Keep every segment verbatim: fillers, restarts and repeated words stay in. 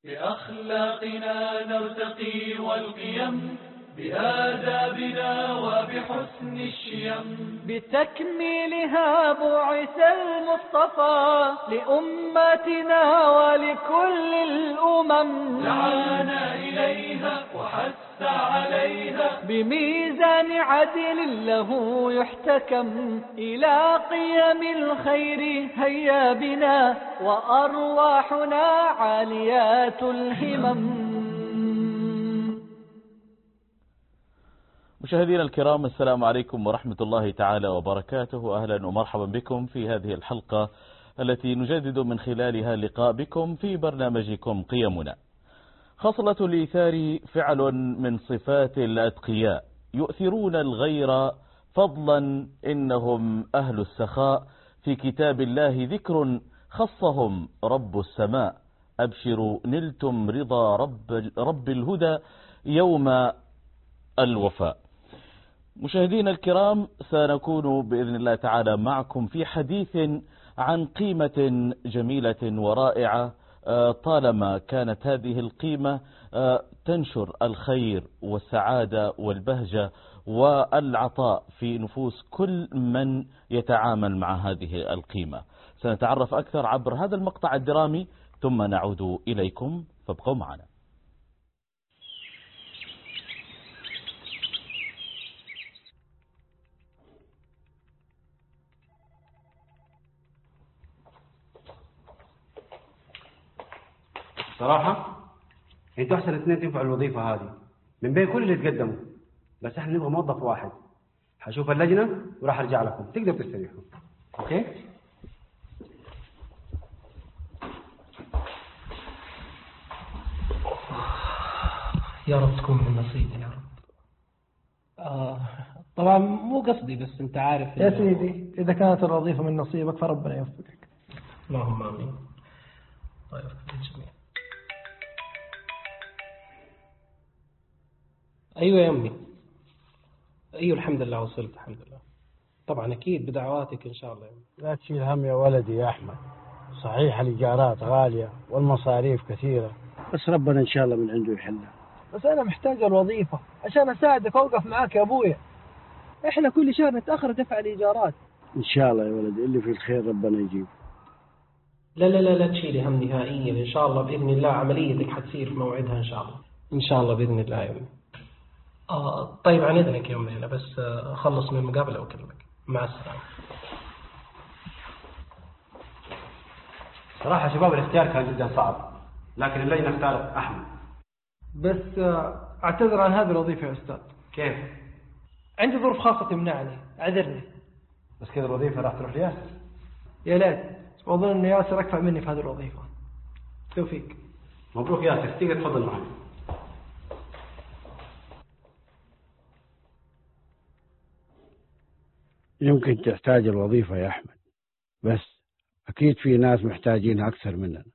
بأخلاقنا نرتقي والقيم، بآدابنا وبحسن الشيم، بتكميلها بعث المصطفى لأمتنا ولكل الأمم، دعانا إليها وحث عليها بميزان عدل له يحتكم، إلى قيم الخير هيا بنا وأرواحنا عاليات الهمم. مشاهدينا الكرام، السلام عليكم ورحمة الله تعالى وبركاته. أهلا ومرحبا بكم في هذه الحلقة التي نجدد من خلالها اللقاء بكم في برنامجكم قيمنا. خصلة الإيثار فعل من صفات الأتقياء، يؤثرون الغير فضلا إنهم أهل السخاء، في كتاب الله ذكر خصهم رب السماء، أبشروا نلتم رضا رب, رب الهدى يوم الوفاء. مشاهدينا الكرام، سنكون بإذن الله تعالى معكم في حديث عن قيمة جميلة ورائعة، طالما كانت هذه القيمة تنشر الخير والسعادة والبهجة والعطاء في نفوس كل من يتعامل مع هذه القيمة. سنتعرف أكثر عبر هذا المقطع الدرامي ثم نعود إليكم، فابقوا معنا. صراحة انتوا احسن اثنين تنفعوا الوظيفة هذه من بين كل اللي تقدموا، بس احنا نبغى موظف واحد. حشوف اللجنة وراح ارجع لكم، تقدروا تستريحوا. اوكي؟ يا رب تكون من نصيبي يا رب. آه طبعا مو قصدي، بس انت عارف يا سيدي اذا كانت الوظيفة من نصيبك فربنا يوفقك. اللهم امين. الله يوفق الجميع. ايوه يا امي، ايوه الحمد لله وصلت الحمد لله. طبعا اكيد بدعواتك ان شاء الله يا امي. لا تشيل هم يا ولدي يا احمد، صحيح الايجارات غالية والمصاريف كثيرة، بس ربنا ان شاء الله من عنده يحلها. بس انا محتاج الوظيفة عشان اساعدك واوقف معاك يا ابويا. احنا كل شهر نتأخر دفع الايجارات. ان شاء الله يا ولدي، اللي في الخير ربنا يجيب. لا لا لا لا تشيلي هم نهائيا، ان شاء الله باذن الله عمليتك حتصير في موعدها ان شاء الله. ان شاء الله باذن الله يا امي. آه طيب عن اذنك يا امي، انا بس اخلص من المقابله واكلمك. مع السلامه. صراحة شباب الاختيار كان جدا صعب، لكن اللجنة اختارت احمد. بس اعتذر عن هذه الوظيفة يا استاذ. كيف؟ عندي ظروف خاصة تمنعني، اعذرني. بس كذا الوظيفة راح تروح لياسر. يا ليت، واظن ان ياسر اكفأ مني في هذه الوظيفة. توفيق. مبروك ياسر، تقدر تفضل معي. يمكن تحتاج الوظيفة يا أحمد، بس أكيد في ناس محتاجينها أكثر مننا.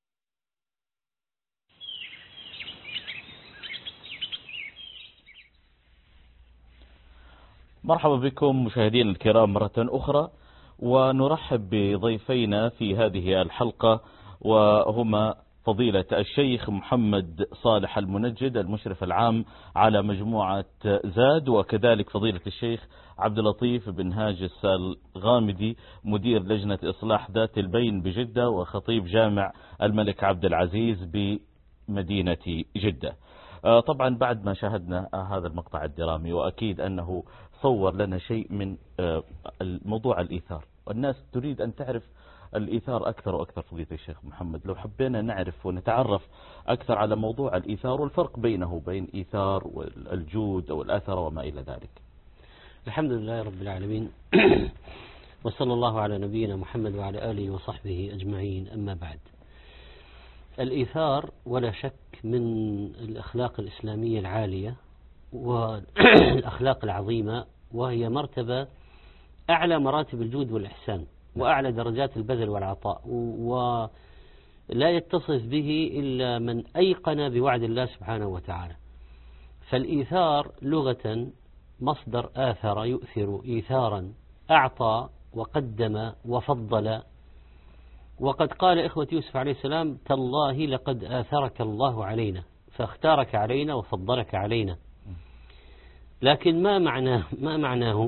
مرحبا بكم مشاهدينا الكرام مرة أخرى، ونرحب بضيفينا في هذه الحلقة، وهما فضيلة الشيخ محمد صالح المنجد المشرف العام على مجموعة زاد، وكذلك فضيلة الشيخ عبد اللطيف بن هاجس الغامدي مدير لجنة إصلاح ذات البين بجدة وخطيب جامع الملك عبد العزيز بمدينة جدة. طبعا بعد ما شاهدنا هذا المقطع الدرامي، وأكيد أنه صور لنا شيء من موضوع الإيثار، والناس تريد أن تعرف الإيثار أكثر وأكثر. فضيلة الشيخ محمد، لو حبينا نعرف ونتعرف أكثر على موضوع الإيثار والفرق بينه وبين إيثار والجود أو الأثر وما إلى ذلك. الحمد لله رب العالمين وصلى الله على نبينا محمد وعلى آله وصحبه أجمعين. أما بعد، الإيثار ولا شك من الأخلاق الإسلامية العالية والأخلاق العظيمة، وهي مرتبة أعلى مراتب الجود والإحسان وأعلى درجات البذل والعطاء، ولا يتصف به إلا من أيقن بوعد الله سبحانه وتعالى. فالإيثار لغة مصدر آثر يؤثر إيثارا، أعطى وقدم وفضل وقد قال إخوة يوسف عليه السلام تالله لقد آثرك الله علينا فاختارك علينا وفضلك علينا. لكن ما معناه ما معناه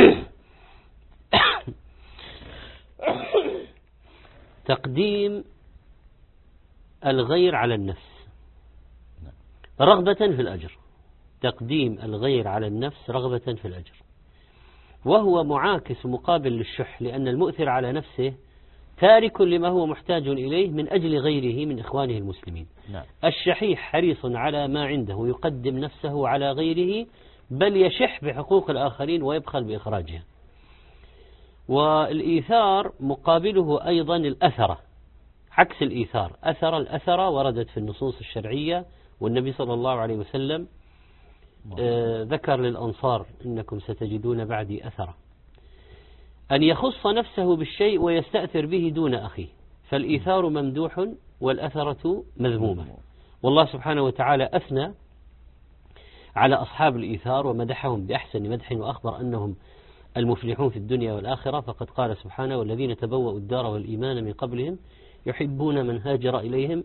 تقديم الغير على النفس رغبة في الأجر، تقديم الغير على النفس رغبة في الأجر، وهو معاكس مقابل للشح، لأن المؤثر على نفسه تارك لما هو محتاج إليه من أجل غيره من إخوانه المسلمين. نعم. الشحيح حريص على ما عنده يقدم نفسه على غيره، بل يشح بحقوق الآخرين ويبخل بإخراجها. والإيثار مقابله أيضا الأثرة، عكس الإيثار. أثر الأثرة وردت في النصوص الشرعية، والنبي صلى الله عليه وسلم آه ذكر للأنصار إنكم ستجدون بعدي أثرة، أن يخص نفسه بالشيء ويستأثر به دون أخيه، فالإيثار ممدوح والأثرة مذمومة. والله سبحانه وتعالى أثنى على أصحاب الإيثار ومدحهم بأحسن مدح، وأخبر أنهم المفلحون في الدنيا والآخرة، فقد قال سبحانه والذين تبوأوا الدار والإيمان من قبلهم يحبون من هاجر إليهم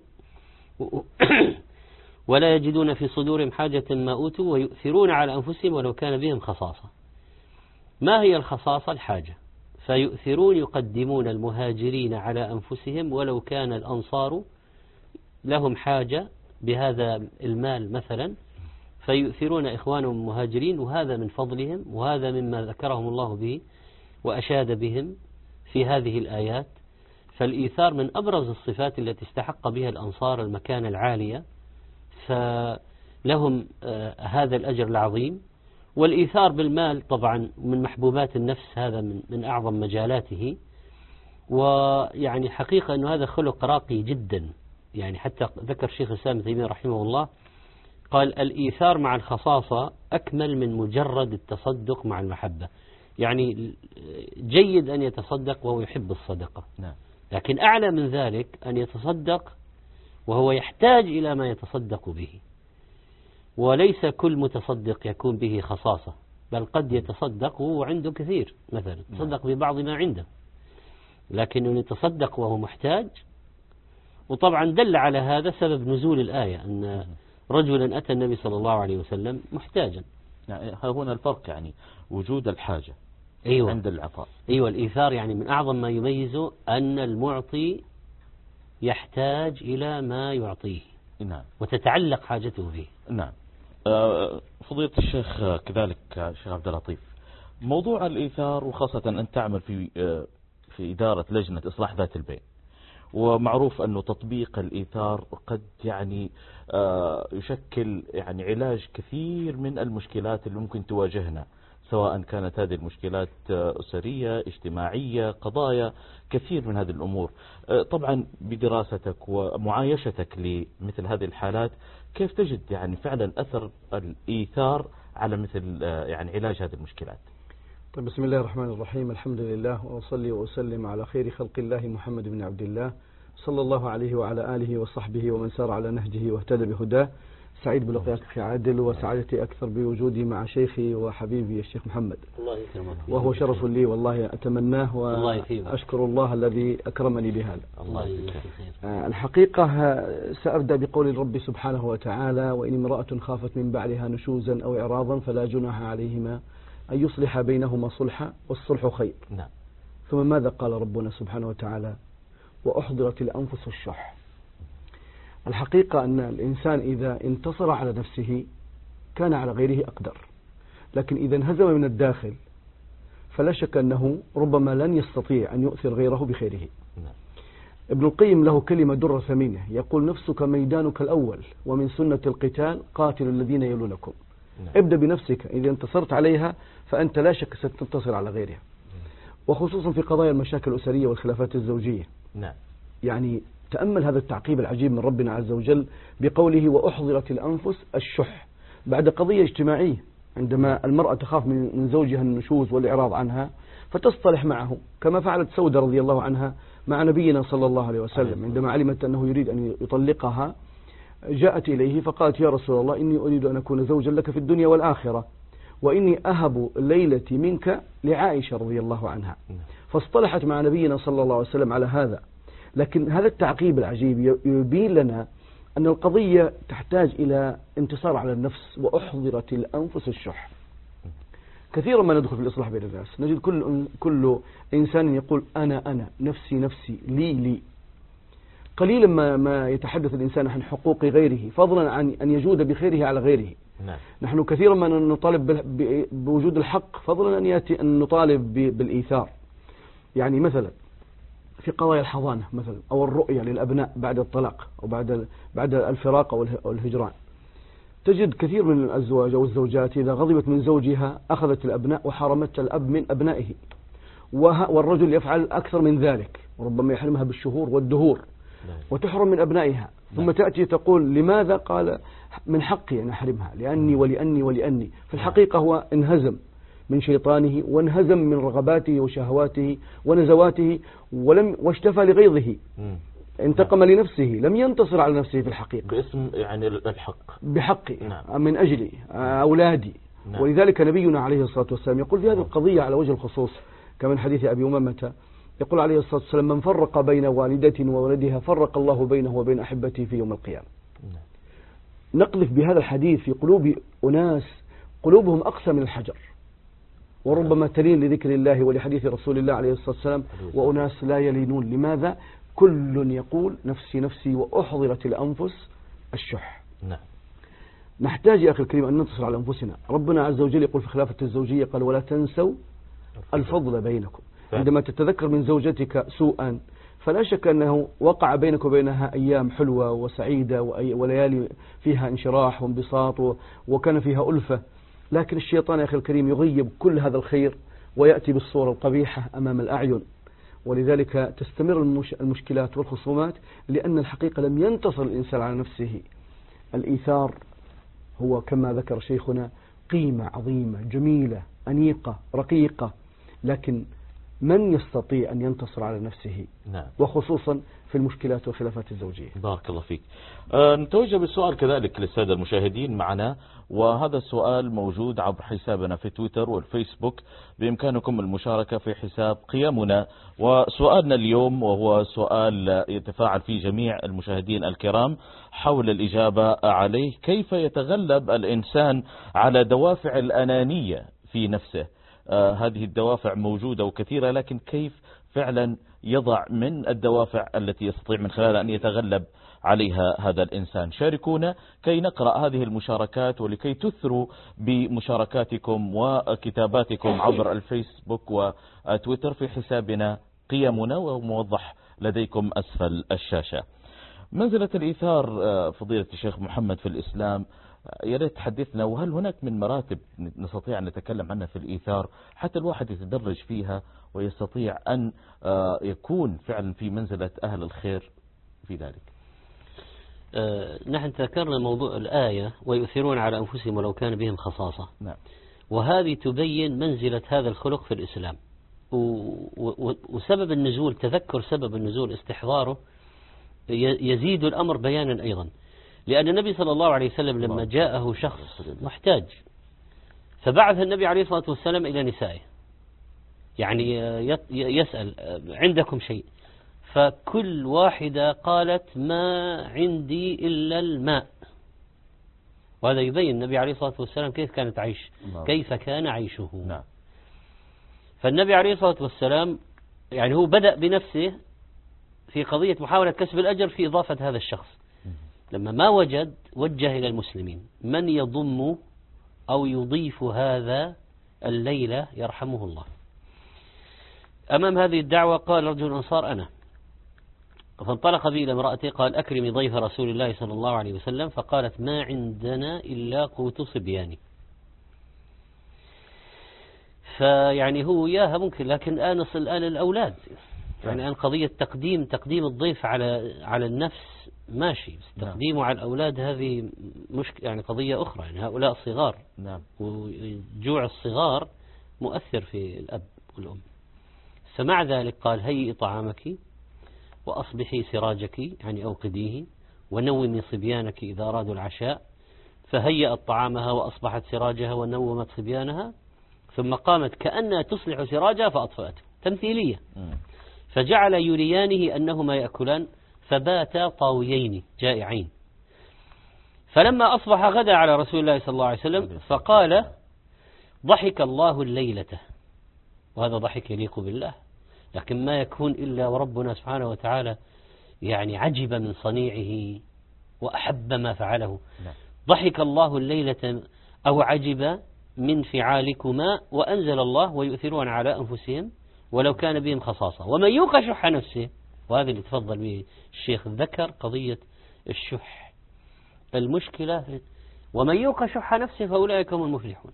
ولا يجدون في صدورهم حاجة ما أوتوا ويؤثرون على أنفسهم ولو كان بهم خصاصة. ما هي الخصاصة؟ الحاجة. فيؤثرون يقدمون المهاجرين على أنفسهم ولو كان الأنصار لهم حاجة بهذا المال مثلا، فيؤثرون إخوانهم المهاجرين، وهذا من فضلهم، وهذا مما ذكرهم الله به وأشاد بهم في هذه الآيات. فالإيثار من أبرز الصفات التي استحق بها الأنصار المكانة العالية، فلهم هذا الأجر العظيم. والإيثار بالمال طبعا من محبوبات النفس، هذا من, من أعظم مجالاته. ويعني حقيقة أنه هذا خلق راقي جدا، يعني حتى ذكر شيخ الإسلام ابن تيمية رحمه الله قال الإيثار مع الخصاصة أكمل من مجرد التصدق مع المحبة. يعني جيد أن يتصدق وهو يحب الصدقة، لكن أعلى من ذلك أن يتصدق وهو يحتاج إلى ما يتصدق به. وليس كل متصدق يكون به خصاصة، بل قد يتصدق وهو عنده كثير، مثلا يتصدق ببعض ما عنده، لكنه يتصدق وهو محتاج. وطبعا دل على هذا سبب نزول الآية، أن رجلا أتى النبي صلى الله عليه وسلم محتاجا. يعني هنا الفرق، يعني وجود الحاجة أيوة. عند العطاء. أيوة. الإيثار يعني من أعظم ما يميزه أن المعطي يحتاج إلى ما يعطيه، نعم، وتتعلق حاجته به. نعم. فضيلة الشيخ كذلك شيخ عبد اللطيف، موضوع الإيثار، وخاصة أن تعمل في في إدارة لجنة إصلاح ذات البين، ومعروف أنه تطبيق الإيثار قد يعني يشكل يعني علاج كثير من المشكلات اللي ممكن تواجهنا، سواء كانت هذه المشكلات أسرية، اجتماعية، قضايا، كثير من هذه الأمور. طبعا بدراستك ومعايشتك لمثل هذه الحالات، كيف تجد يعني فعلا أثر الإيثار على مثل يعني علاج هذه المشكلات؟ طيب، بسم الله الرحمن الرحيم، الحمد لله وأصلي وأسلم على خير خلق الله محمد بن عبد الله صلى الله عليه وعلى آله وصحبه ومن سار على نهجه واهتدى بهداه. سعيد بلقياك أخي عادل، وسعادتي أكثر بوجودي مع شيخي وحبيبي الشيخ محمد، الله يكرمك، وهو شرف لي والله أتمناه، وأشكر الله الذي أكرمني بهذا. الله يجزاك خير. الحقيقة سأبدأ بقول الرب سبحانه وتعالى: وإن امرأة خافت من بعلها نشوزا أو إعراضا فلا جناح عليهما أن يصلح بينهما صلحا والصلح خير. نعم. ثم ماذا قال ربنا سبحانه وتعالى؟ وأحضرت الأنفس الشح. الحقيقة أن الإنسان إذا انتصر على نفسه كان على غيره أقدر، لكن إذا انهزم من الداخل فلا شك أنه ربما لن يستطيع أن يؤثر غيره بخيره. نعم. ابن القيم له كلمة درة ثمينة، يقول: نفسك ميدانك الأول، ومن سنة القتال قاتل الذين يلونكم. نعم. ابدأ بنفسك، إذا انتصرت عليها فأنت لا شك ستنتصر على غيرها، وخصوصا في قضايا المشاكل الأسرية والخلافات الزوجية. نعم. يعني تأمل هذا التعقيب العجيب من ربنا عز وجل بقوله: وأحضرت الأنفس الشح، بعد قضية اجتماعية، عندما المرأة تخاف من زوجها النشوز والإعراض عنها فتصطلح معه، كما فعلت سودة رضي الله عنها مع نبينا صلى الله عليه وسلم، عندما علمت أنه يريد أن يطلقها جاءت إليه فقالت: يا رسول الله، إني أريد أن أكون زوجا لك في الدنيا والآخرة، وإني أهب ليلتي منك لعائشة رضي الله عنها. فاصطلحت مع نبينا صلى الله عليه وسلم على هذا، لكن هذا التعقيب العجيب يبين لنا أن القضية تحتاج إلى انتصار على النفس، وأحضرت الأنفس الشح. كثيرا ما ندخل في الإصلاح بين الناس نجد كل كل إنسان يقول أنا أنا نفسي نفسي لي لي. قليلا ما ما يتحدث الإنسان عن حقوق غيره، فضلا عن أن يجود بخيره على غيره. نعم. نحن كثيرا ما نطالب بوجود الحق، فضلا أن يأتي أن نطالب بالإيثار. يعني مثلا في قضايا الحضانة مثلا، أو الرؤية للأبناء بعد الطلاق أو بعد بعد الفراق أو الهجران، تجد كثير من الأزواج أو الزوجات إذا غضبت من زوجها أخذت الأبناء وحرمت الأب من أبنائه، والرجل يفعل أكثر من ذلك، وربما يحرمها بالشهور والدهور وتحرم من أبنائها. ثم تأتي تقول لماذا؟ قال من حقي أن أحرمها لأني ولأني ولأني. في الحقيقة هو انهزم من شيطانه، وانهزم من رغباته وشهواته ونزواته، ولم واشتفى لغيظه، انتقم لنفسه، لم ينتصر على نفسه في الحقيقة باسم يعني الحق، بحقي. نعم. من أجلي أولادي. نعم. ولذلك نبينا عليه الصلاة والسلام يقول في هذه القضية على وجه الخصوص كمن حديث أبي أمامة، يقول عليه الصلاة والسلام من فرق بين والدة وولدها فرق الله بينه وبين أحبته في يوم القيامة. نعم. نقذف بهذا الحديث في قلوب أناس قلوبهم أقسى من الحجر، وربما تلين لذكر الله ولحديث رسول الله عليه الصلاة والسلام، وأناس لا يلينون. لماذا؟ كل يقول نفسي نفسي، وأحضرت الأنفس الشح. نعم. نحتاج يا أخي الكريم أن ننتصر على أنفسنا. ربنا عز وجل يقول في خلافة الزوجية قال ولا تنسوا الفضل بينكم. عندما تتذكر من زوجتك سوءا فلا شك أنه وقع بينك وبينها أيام حلوة وسعيدة وليالي فيها انشراح وانبساط وكان فيها ألفة، لكن الشيطان يا أخي الكريم يغيب كل هذا الخير ويأتي بالصورة القبيحة أمام الأعين. ولذلك تستمر المش... المشكلات والخصومات، لأن الحقيقة لم ينتصر الإنسان على نفسه. الإيثار هو كما ذكر شيخنا قيمة عظيمة جميلة أنيقة رقيقة، لكن من يستطيع أن ينتصر على نفسه؟ نعم. وخصوصا في المشكلات والخلافات الزوجية. بارك الله فيك. أه نتوجه بالسؤال كذلك للسادة المشاهدين معنا، وهذا السؤال موجود عبر حسابنا في تويتر والفيسبوك، بإمكانكم المشاركة في حساب قيمنا. وسؤالنا اليوم وهو سؤال يتفاعل فيه جميع المشاهدين الكرام حول الإجابة عليه: كيف يتغلب الإنسان على دوافع الأنانية في نفسه؟ آه هذه الدوافع موجودة وكثيرة، لكن كيف فعلا يضع من الدوافع التي يستطيع من خلالها أن يتغلب عليها هذا الإنسان؟ شاركونا كي نقرأ هذه المشاركات، ولكي تثروا بمشاركاتكم وكتاباتكم عبر الفيسبوك وتويتر في حسابنا قيمنا، وموضح لديكم أسفل الشاشة. منزلة الإيثار فضيلة الشيخ محمد في الإسلام، يا ريت تحدثنا، وهل هناك من مراتب نستطيع أن نتكلم عنها في الإيثار حتى الواحد يتدرج فيها ويستطيع أن يكون فعلا في منزلة أهل الخير في ذلك؟ أه نحن ذكرنا موضوع الآية ويؤثرون على أنفسهم ولو كان بهم خصاصة. نعم. وهذه تبين منزلة هذا الخلق في الإسلام، وسبب النزول، تذكر سبب النزول استحضاره يزيد الأمر بيانا أيضا، لأن النبي صلى الله عليه وسلم لما جاءه شخص محتاج فبعث النبي عليه الصلاة والسلام إلى نسائه، يعني يسأل عندكم شيء، فكل واحدة قالت ما عندي إلا الماء. وهذا يبين النبي عليه الصلاة والسلام كيف كانت عيش كيف كان عيشه. نعم. فالنبي عليه الصلاة والسلام يعني هو بدأ بنفسه في قضية محاولة كسب الأجر في إضافة هذا الشخص. لما ما وجد وجه إلى المسلمين من يضم أو يضيف هذا الليلة يرحمه الله. أمام هذه الدعوة قال رجل الأنصار أنا، فانطلق به إلى امرأته قال أكرمي ضيف رسول الله صلى الله عليه وسلم، فقالت ما عندنا إلا قوت صبياني. فيعني هو إياها ممكن، لكن آنس الآن الأولاد، يعني الآن قضية تقديم تقديم الضيف على على النفس ماشي، بس تقديمه على الأولاد هذه مشكلة، يعني قضية أخرى، يعني هؤلاء صغار. نعم. وجوع الصغار مؤثر في الأب والأم. فمع ذلك قال هيئي طعامك وأصبحي سراجك، يعني أوقديه، ونومي صبيانك إذا أرادوا العشاء. فهيأت طعامها وأصبحت سراجها ونومت صبيانها، ثم قامت كأنها تصلح سراجها فأطفأته، تمثيلية. فجعل يريانه أنهما يأكلان فباتا طاويين جائعين. فلما أصبح غدا على رسول الله صلى الله عليه وسلم فقال ضحك الله الليلة، وهذا ضحك يليق بالله، لكن ما يكون إلا وربنا سبحانه وتعالى يعني عجب من صنيعه وأحب ما فعله. ضحك الله الليلة أو عجب من فعالكما وأنزل الله ويؤثرون على أنفسهم ولو كان بهم خصاصة ومن يوق شح نفسه. وهذا اللي تفضل به الشيخ، ذكر قضية الشح. المشكلة ومن يوق شح نفسه فأولئك هم المفلحون.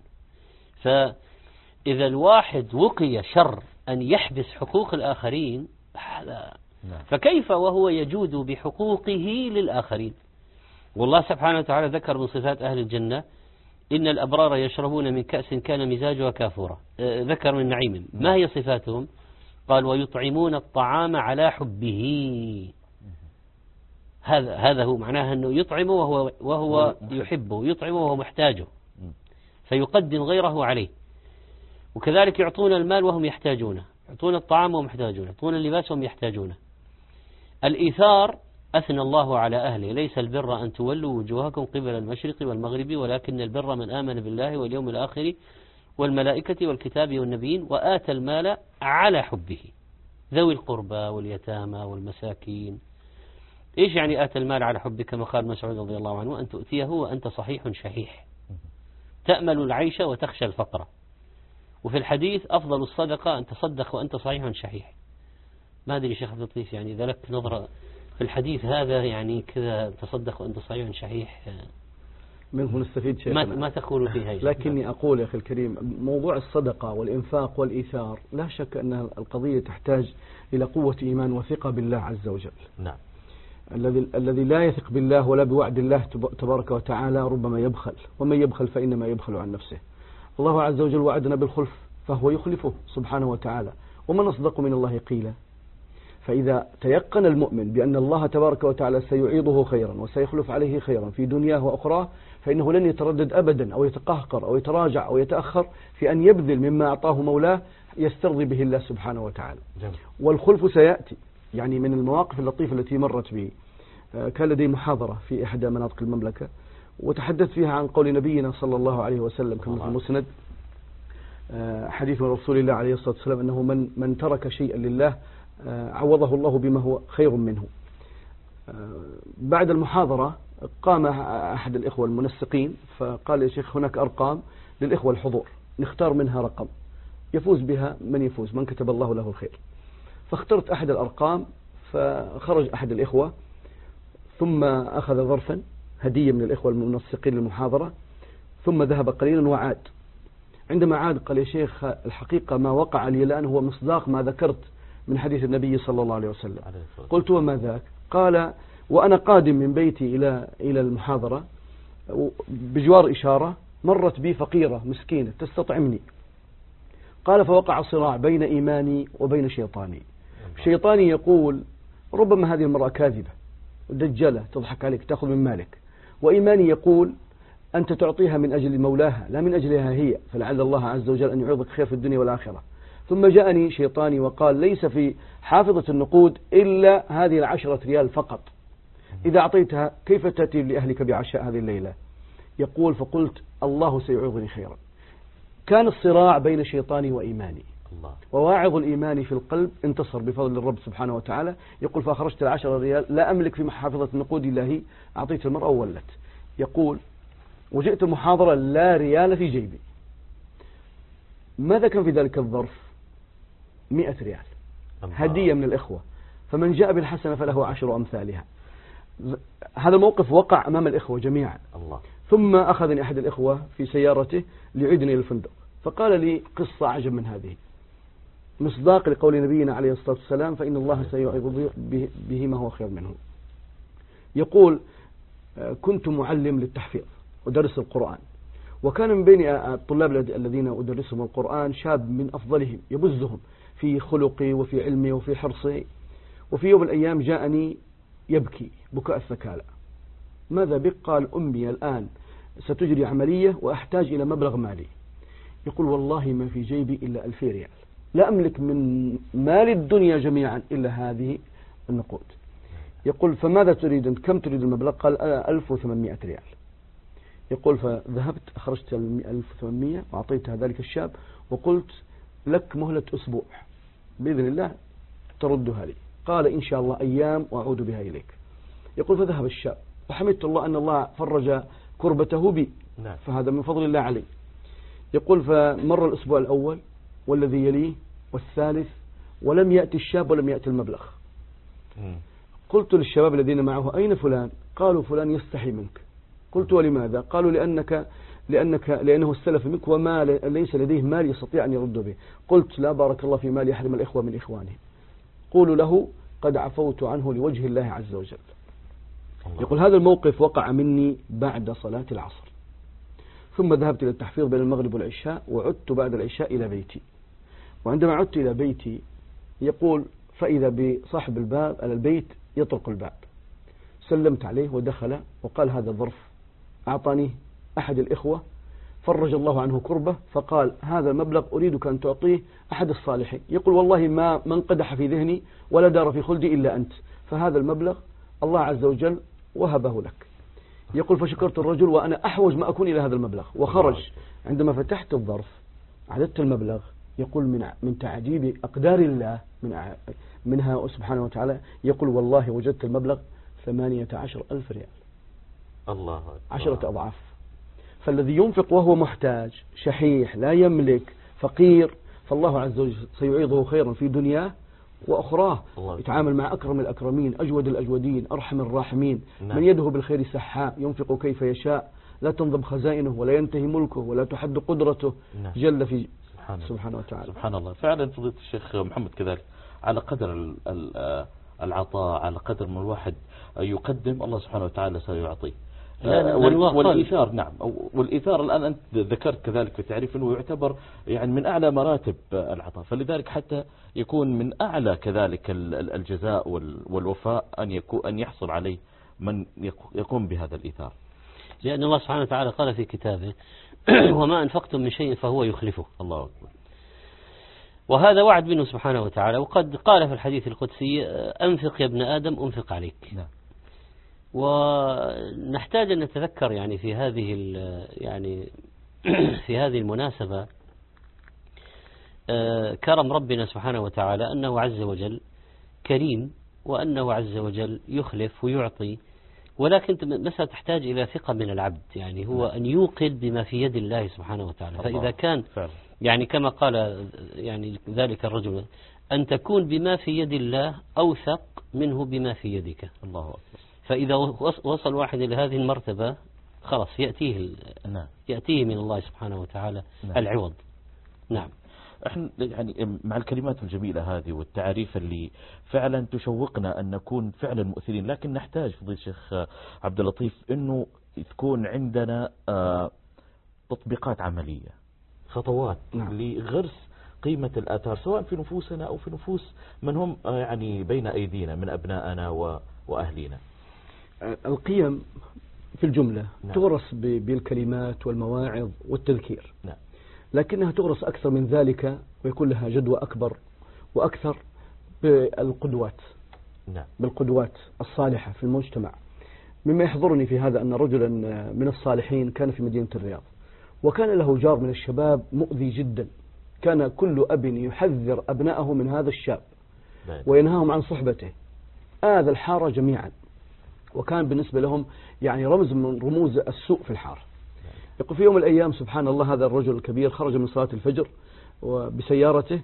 فإذا الواحد وقي شر أن يحبس حقوق الآخرين هذا، فكيف وهو يجود بحقوقه للآخرين؟ والله سبحانه وتعالى ذكر من صفات أهل الجنة إن الأبرار يشربون من كأس كان مزاجها كافورا. ذكر من نعيم. ما هي صفاتهم؟ قال ويطعمون الطعام على حبه. هذا هذا هو معناه أنه يطعمه وهو, وهو يحبه، يطعمه وهو محتاجه فيقدم غيره عليه. وكذلك يعطون المال وهم يحتاجونه، يعطون الطعام وهم يحتاجونه، يعطون اللباس وهم يحتاجونه. الإيثار أثنى الله على أهله ليس البر أن تولوا وجوهكم قبل المشرق والمغرب ولكن البر من آمن بالله واليوم الآخر والملائكة والكتاب والنبيين وآتى المال على حبه ذوي القربى واليتامى والمساكين. إيش يعني آتى المال على حبه؟ كما قال مسعود رضي الله عنه أن تؤتيه وأنت صحيح شحيح تأمل العيش وتخشى الفقر. وفي الحديث أفضل الصدقة أن تصدق وأنت صحيح شحيح. ما أدري شيخ عبد اللطيف يعني ذا لك نظرة في الحديث هذا، يعني كذا تصدق وأنت صحيح شحيح منه نستفيد شيء ما, ما تقول فيها. لكني أقول يا أخي الكريم موضوع الصدقة والإنفاق والإيثار لا شك أن القضية تحتاج إلى قوة إيمان وثقة بالله عز وجل. نعم. الذي الذي لا يثق بالله ولا بوعد الله تبارك وتعالى ربما يبخل، ومن يبخل فإنما يبخل عن نفسه. الله عز وجل وعدنا بالخلف فهو يخلفه سبحانه وتعالى، ومن أصدق من الله قيلا. فإذا تيقن المؤمن بأن الله تبارك وتعالى سيعيضه خيرا وسيخلف عليه خيرا في دنياه وأخراه فإنه لن يتردد أبدا أو يتقهقر أو يتراجع أو يتأخر في أن يبذل مما أعطاه مولاه يسترضي به الله سبحانه وتعالى. جميل. والخلف سيأتي. يعني من المواقف اللطيفة التي مرت بي كان لدي محاضرة في إحدى مناطق المملكة وتحدثت فيها عن قول نبينا صلى الله عليه وسلم كما في المسند حديث من رسول الله عليه الصلاة والسلام أنه من من ترك شيئا لله عوضه الله بما هو خير منه. بعد المحاضرة قام أحد الإخوة المنسقين فقال يا شيخ هناك أرقام للإخوة الحضور نختار منها رقم يفوز بها من يفوز من كتب الله له الخير. فاخترت أحد الأرقام فخرج أحد الإخوة ثم أخذ ظرفا هدية من الإخوة المنسقين للمحاضرة ثم ذهب قليلا وعاد. عندما عاد قال يا شيخ الحقيقة ما وقع لي الآن هو مصداق ما ذكرت من حديث النبي صلى الله عليه وسلم. قلت وما ذاك؟ قال وأنا قادم من بيتي إلى إلى المحاضرة بجوار إشارة مرت بي فقيرة مسكينة تستطعمني. قال فوقع صراع بين إيماني وبين شيطاني. شيطاني يقول ربما هذه المرأة كاذبة دجالة تضحك عليك تأخذ من مالك، وإيماني يقول أنت تعطيها من أجل مولاها لا من أجلها هي، فلعل الله عز وجل أن يعوضك خير في الدنيا والآخرة. ثم جاءني شيطاني وقال ليس في حافظة النقود إلا هذه العشرة ريال فقط، إذا أعطيتها كيف تأتي لأهلك بعشاء هذه الليلة؟ يقول فقلت الله سيعوضني خيرا. كان الصراع بين شيطاني وإيماني، وواعظ الإيمان في القلب انتصر بفضل الرب سبحانه وتعالى. يقول فأخرجت العشرة ريال لا أملك في حافظة النقود إلا هي، أعطيت المرأة وولت. يقول وجئت المحاضرة لا ريال في جيبي. ماذا كان في ذلك الظرف؟ مئة ريال هدية من الإخوة، فمن جاء بالحسنة فله عشر أمثالها. هذا الموقف وقع أمام الإخوة جميعا. الله. ثم أخذني أحد الإخوة في سيارته ليعيدني إلى الفندق فقال لي قصة عجب من هذه مصداق لقول نبينا عليه الصلاة والسلام فإن الله سيعوض به ما هو خير منه. يقول كنت معلم للتحفيظ ودرس القرآن، وكان من بين الطلاب الذين أدرسهم القرآن شاب من أفضلهم يبزهم في خلقي وفي علمي وفي حرصي. وفي يوم من الأيام جاءني يبكي بكاء الثكالى. ماذا بك؟ قال أمي الآن ستجري عملية وأحتاج إلى مبلغ مالي. يقول والله ما في جيبي إلا ألفي ريال. لا أملك من مال الدنيا جميعا إلا هذه النقود. يقول فماذا تريد أنت؟ كم تريد المبلغ؟ قال ألف وثمانمائة ريال. يقول فذهبت أخرجت ألف وثمانمائة وأعطيتها ذلك الشاب وقلت لك مهلة أسبوع بإذن الله تردها لي. قال إن شاء الله أيام وأعود بها إليك. يقول فذهب الشاب وحمدت الله أن الله فرج كربته بي، فهذا من فضل الله علي. يقول فمر الأسبوع الأول والذي يليه والثالث ولم يأتي الشاب ولم يأتي المبلغ. قلت للشباب الذين معه أين فلان؟ قالوا فلان يستحي منك. قلت ولماذا؟ قالوا لأنك لأنك لأنه استلف منك وما ليس لديه مال يستطيع أن يرد به. قلت لا بارك الله في مال أحد من الإخوة من إخوانه، قولوا له قد عفوت عنه لوجه الله عز وجل. يقول هذا الموقف وقع مني بعد صلاة العصر، ثم ذهبت إلى التحفيظ بين المغرب والعشاء وعدت بعد العشاء إلى بيتي. وعندما عدت إلى بيتي يقول فإذا بصاحب الباب على البيت يطرق الباب، سلمت عليه ودخل وقال هذا ظرف أعطاني أحد الإخوة فرج الله عنه كربة، فقال هذا المبلغ أريدك أن تعطيه أحد الصالحين. يقول والله ما من قدح في ذهني ولا دار في خلدي إلا أنت، فهذا المبلغ الله عز وجل وهبه لك. يقول فشكرت الرجل وأنا أحوج ما أكون إلى هذا المبلغ وخرج. عندما فتحت الظرف عددت المبلغ، يقول من من تعجيب أقدار الله من منها سبحانه وتعالى، يقول والله وجدت المبلغ ثمانية عشر ألف ريال، الله عشرة أضعاف. فالذي ينفق وهو محتاج شحيح لا يملك فقير، فالله عز وجل سيعيضه خيرا في دنياه وأخراه. يتعامل مع أكرم الأكرمين أجود الأجودين أرحم الراحمين. نعم. من يده بالخير سحاء ينفق كيف يشاء، لا تنضم خزائنه ولا ينتهي ملكه ولا تحد قدرته. نعم. جل في سبحانه, سبحانه وتعالى. سبحان الله. فعلا فضيلة الشيخ محمد كذلك على قدر العطاء على قدر ما الواحد يقدم الله سبحانه وتعالى سيعطيه. والإيثار. نعم. والإيثار الآن أنت ذكرت كذلك في التعريف أنه يعتبر يعني من أعلى مراتب العطاء، فلذلك حتى يكون من أعلى كذلك الجزاء والوفاء أن يكون أن يحصل عليه من يقوم بهذا الإيثار، لأن الله سبحانه وتعالى قال في كتابه وما أنفقتم من شيء فهو يخلفه. الله أكبر. وهذا وعد منه سبحانه وتعالى، وقد قال في الحديث القدسي أنفق يا ابن آدم أنفق عليك. نعم. ونحتاج أن نتذكر يعني في هذه يعني في هذه المناسبة كرم ربنا سبحانه وتعالى أنه عز وجل كريم، وأنه عز وجل يخلف ويعطي، ولكن مسألة تحتاج إلى ثقة من العبد، يعني هو أن يوقن بما في يد الله سبحانه وتعالى. فإذا كان يعني كما قال يعني ذلك الرجل أن تكون بما في يد الله أوثق منه بما في يدك. الله أكبر. فإذا وصل واحد إلى هذه المرتبة خلاص يأتيه نعم. يأتيه من الله سبحانه وتعالى نعم. العوض. نعم. احنا يعني مع الكلمات الجميلة هذه والتعريف اللي فعلا تشوقنا أن نكون فعلا مؤثرين، لكن نحتاج فضيلة الشيخ عبد اللطيف أنه تكون عندنا تطبيقات عملية، خطوات نعم. لغرس قيمة الآثار سواء في نفوسنا أو في نفوس من هم يعني بين أيدينا من أبنائنا وأهلينا. القيم في الجملة نعم. تغرس بالكلمات والمواعظ والتذكير نعم. لكنها تغرس أكثر من ذلك ويكون لها جدوى أكبر وأكثر بالقدوات نعم. بالقدوات الصالحة في المجتمع. مما يحضرني في هذا أن رجلا من الصالحين كان في مدينة الرياض، وكان له جار من الشباب مؤذي جدا، كان كل أب يحذر أبنائه من هذا الشاب وينهاهم عن صحبته، آذى الحارة جميعا، وكان بالنسبة لهم يعني رمز من رموز السوء في الحارة. يقول في يوم من الأيام سبحان الله هذا الرجل الكبير خرج من صلاة الفجر بسيارته،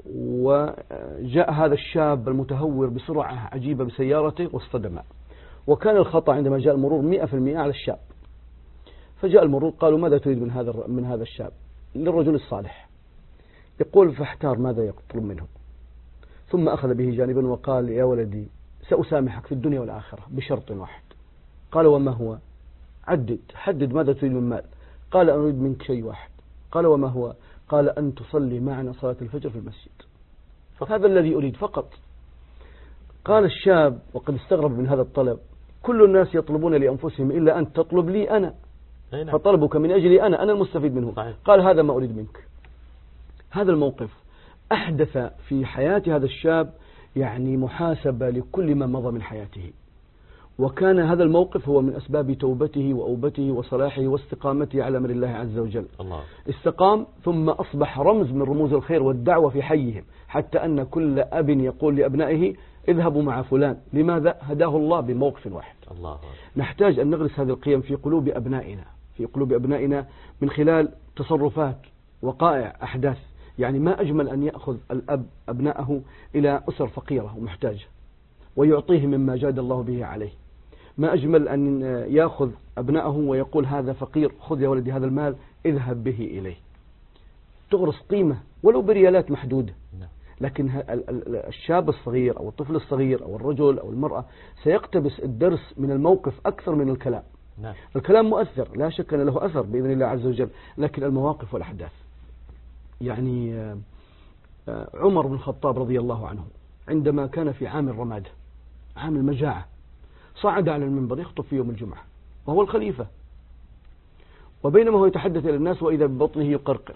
وجاء هذا الشاب المتهور بسرعة عجيبة بسيارته واصطدم، وكان الخطأ عندما جاء المرور مئة في المئة على الشاب. فجاء المرور قالوا ماذا تريد من هذا من هذا الشاب للرجل الصالح؟ يقول فاحتار ماذا يطلب منه، ثم أخذ به جانبا وقال يا ولدي سأسامحك في الدنيا والآخرة بشرط واحد. قال وما هو؟ عدد حدد ماذا تريد من مال. قال أريد منك شيء واحد. قال وما هو؟ قال أن تصلي معنا صلاة الفجر في المسجد، هذا الذي أريد فقط. قال الشاب وقد استغرب من هذا الطلب، كل الناس يطلبون لأنفسهم إلا أن تطلب لي أنا، فطلبك من أجلي أنا أنا المستفيد منه. قال هذا ما أريد منك. هذا الموقف أحدث في حياة هذا الشاب يعني محاسبة لكل ما مضى من حياته، وكان هذا الموقف هو من أسباب توبته وأوبته وصلاحه واستقامته على أمر الله عز وجل. الله. استقام ثم أصبح رمز من رموز الخير والدعوة في حيهم، حتى أن كل أب يقول لأبنائه اذهبوا مع فلان. لماذا؟ هداه الله بموقف واحد. الله. نحتاج أن نغرس هذه القيم في قلوب أبنائنا في قلوب أبنائنا من خلال تصرفات وقائع أحداث. يعني ما أجمل أن يأخذ الأب أبنائه إلى أسر فقيرة ومحتاجة ويعطيه مما جاد الله به عليه. ما أجمل أن يأخذ أبنائه ويقول هذا فقير، خذ يا ولدي هذا المال اذهب به إليه. تغرس قيمة ولو بريالات محدودة، لكن الشاب الصغير أو الطفل الصغير أو الرجل أو المرأة سيقتبس الدرس من الموقف أكثر من الكلام. نعم. الكلام مؤثر لا شك أن له أثر بإذن الله عز وجل، لكن المواقف والأحداث. يعني عمر بن الخطاب رضي الله عنه عندما كان في عام الرمادة عام المجاعة صعد على المنبر يخطب في يوم الجمعة وهو الخليفة، وبينما هو يتحدث إلى الناس وإذا ببطنه يقرقر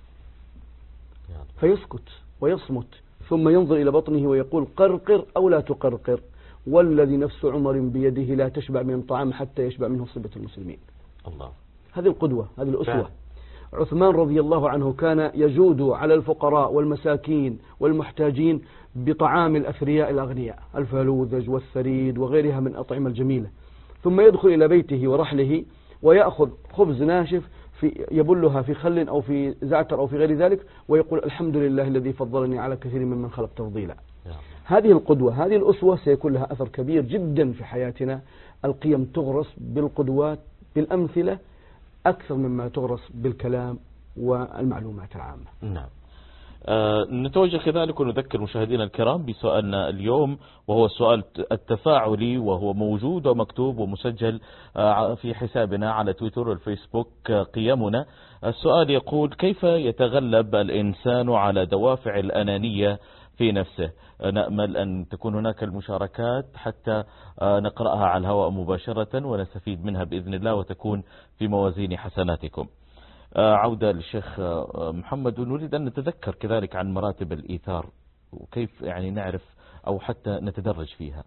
فيسكت ويصمت، ثم ينظر إلى بطنه ويقول قرقر أو لا تقرقر، والذي نفس عمر بيده لا تشبع من طعام حتى يشبع منه صبة المسلمين. الله. هذه القدوة، هذه الأسوة. عثمان رضي الله عنه كان يجود على الفقراء والمساكين والمحتاجين بطعام الأثرياء الأغنياء، الفلوذج والثريد وغيرها من الأطعمة الجميلة، ثم يدخل إلى بيته ورحله ويأخذ خبز ناشف في يبلها في خل أو في زعتر أو في غير ذلك ويقول الحمد لله الذي فضلني على كثير ممن خلق تفضيلا. هذه القدوة، هذه الأسوة سيكون لها أثر كبير جدا في حياتنا. القيم تغرس بالقدوات بالأمثلة أكثر مما تغرس بالكلام والمعلومات العامة. نعم. أه نتوجه كذلك ونذكر مشاهدينا الكرام بسؤالنا اليوم، وهو السؤال التفاعلي، وهو موجود ومكتوب ومسجل في حسابنا على تويتر والفيسبوك قيمنا. السؤال يقول: كيف يتغلب الإنسان على دوافع الأنانية في نفسه؟ نأمل أن تكون هناك المشاركات حتى نقرأها على الهواء مباشرة ونستفيد منها بإذن الله وتكون في موازين حسناتكم. عودة للشيخ محمد، نريد أن نتذكر كذلك عن مراتب الإيثار وكيف يعني نعرف أو حتى نتدرج فيها.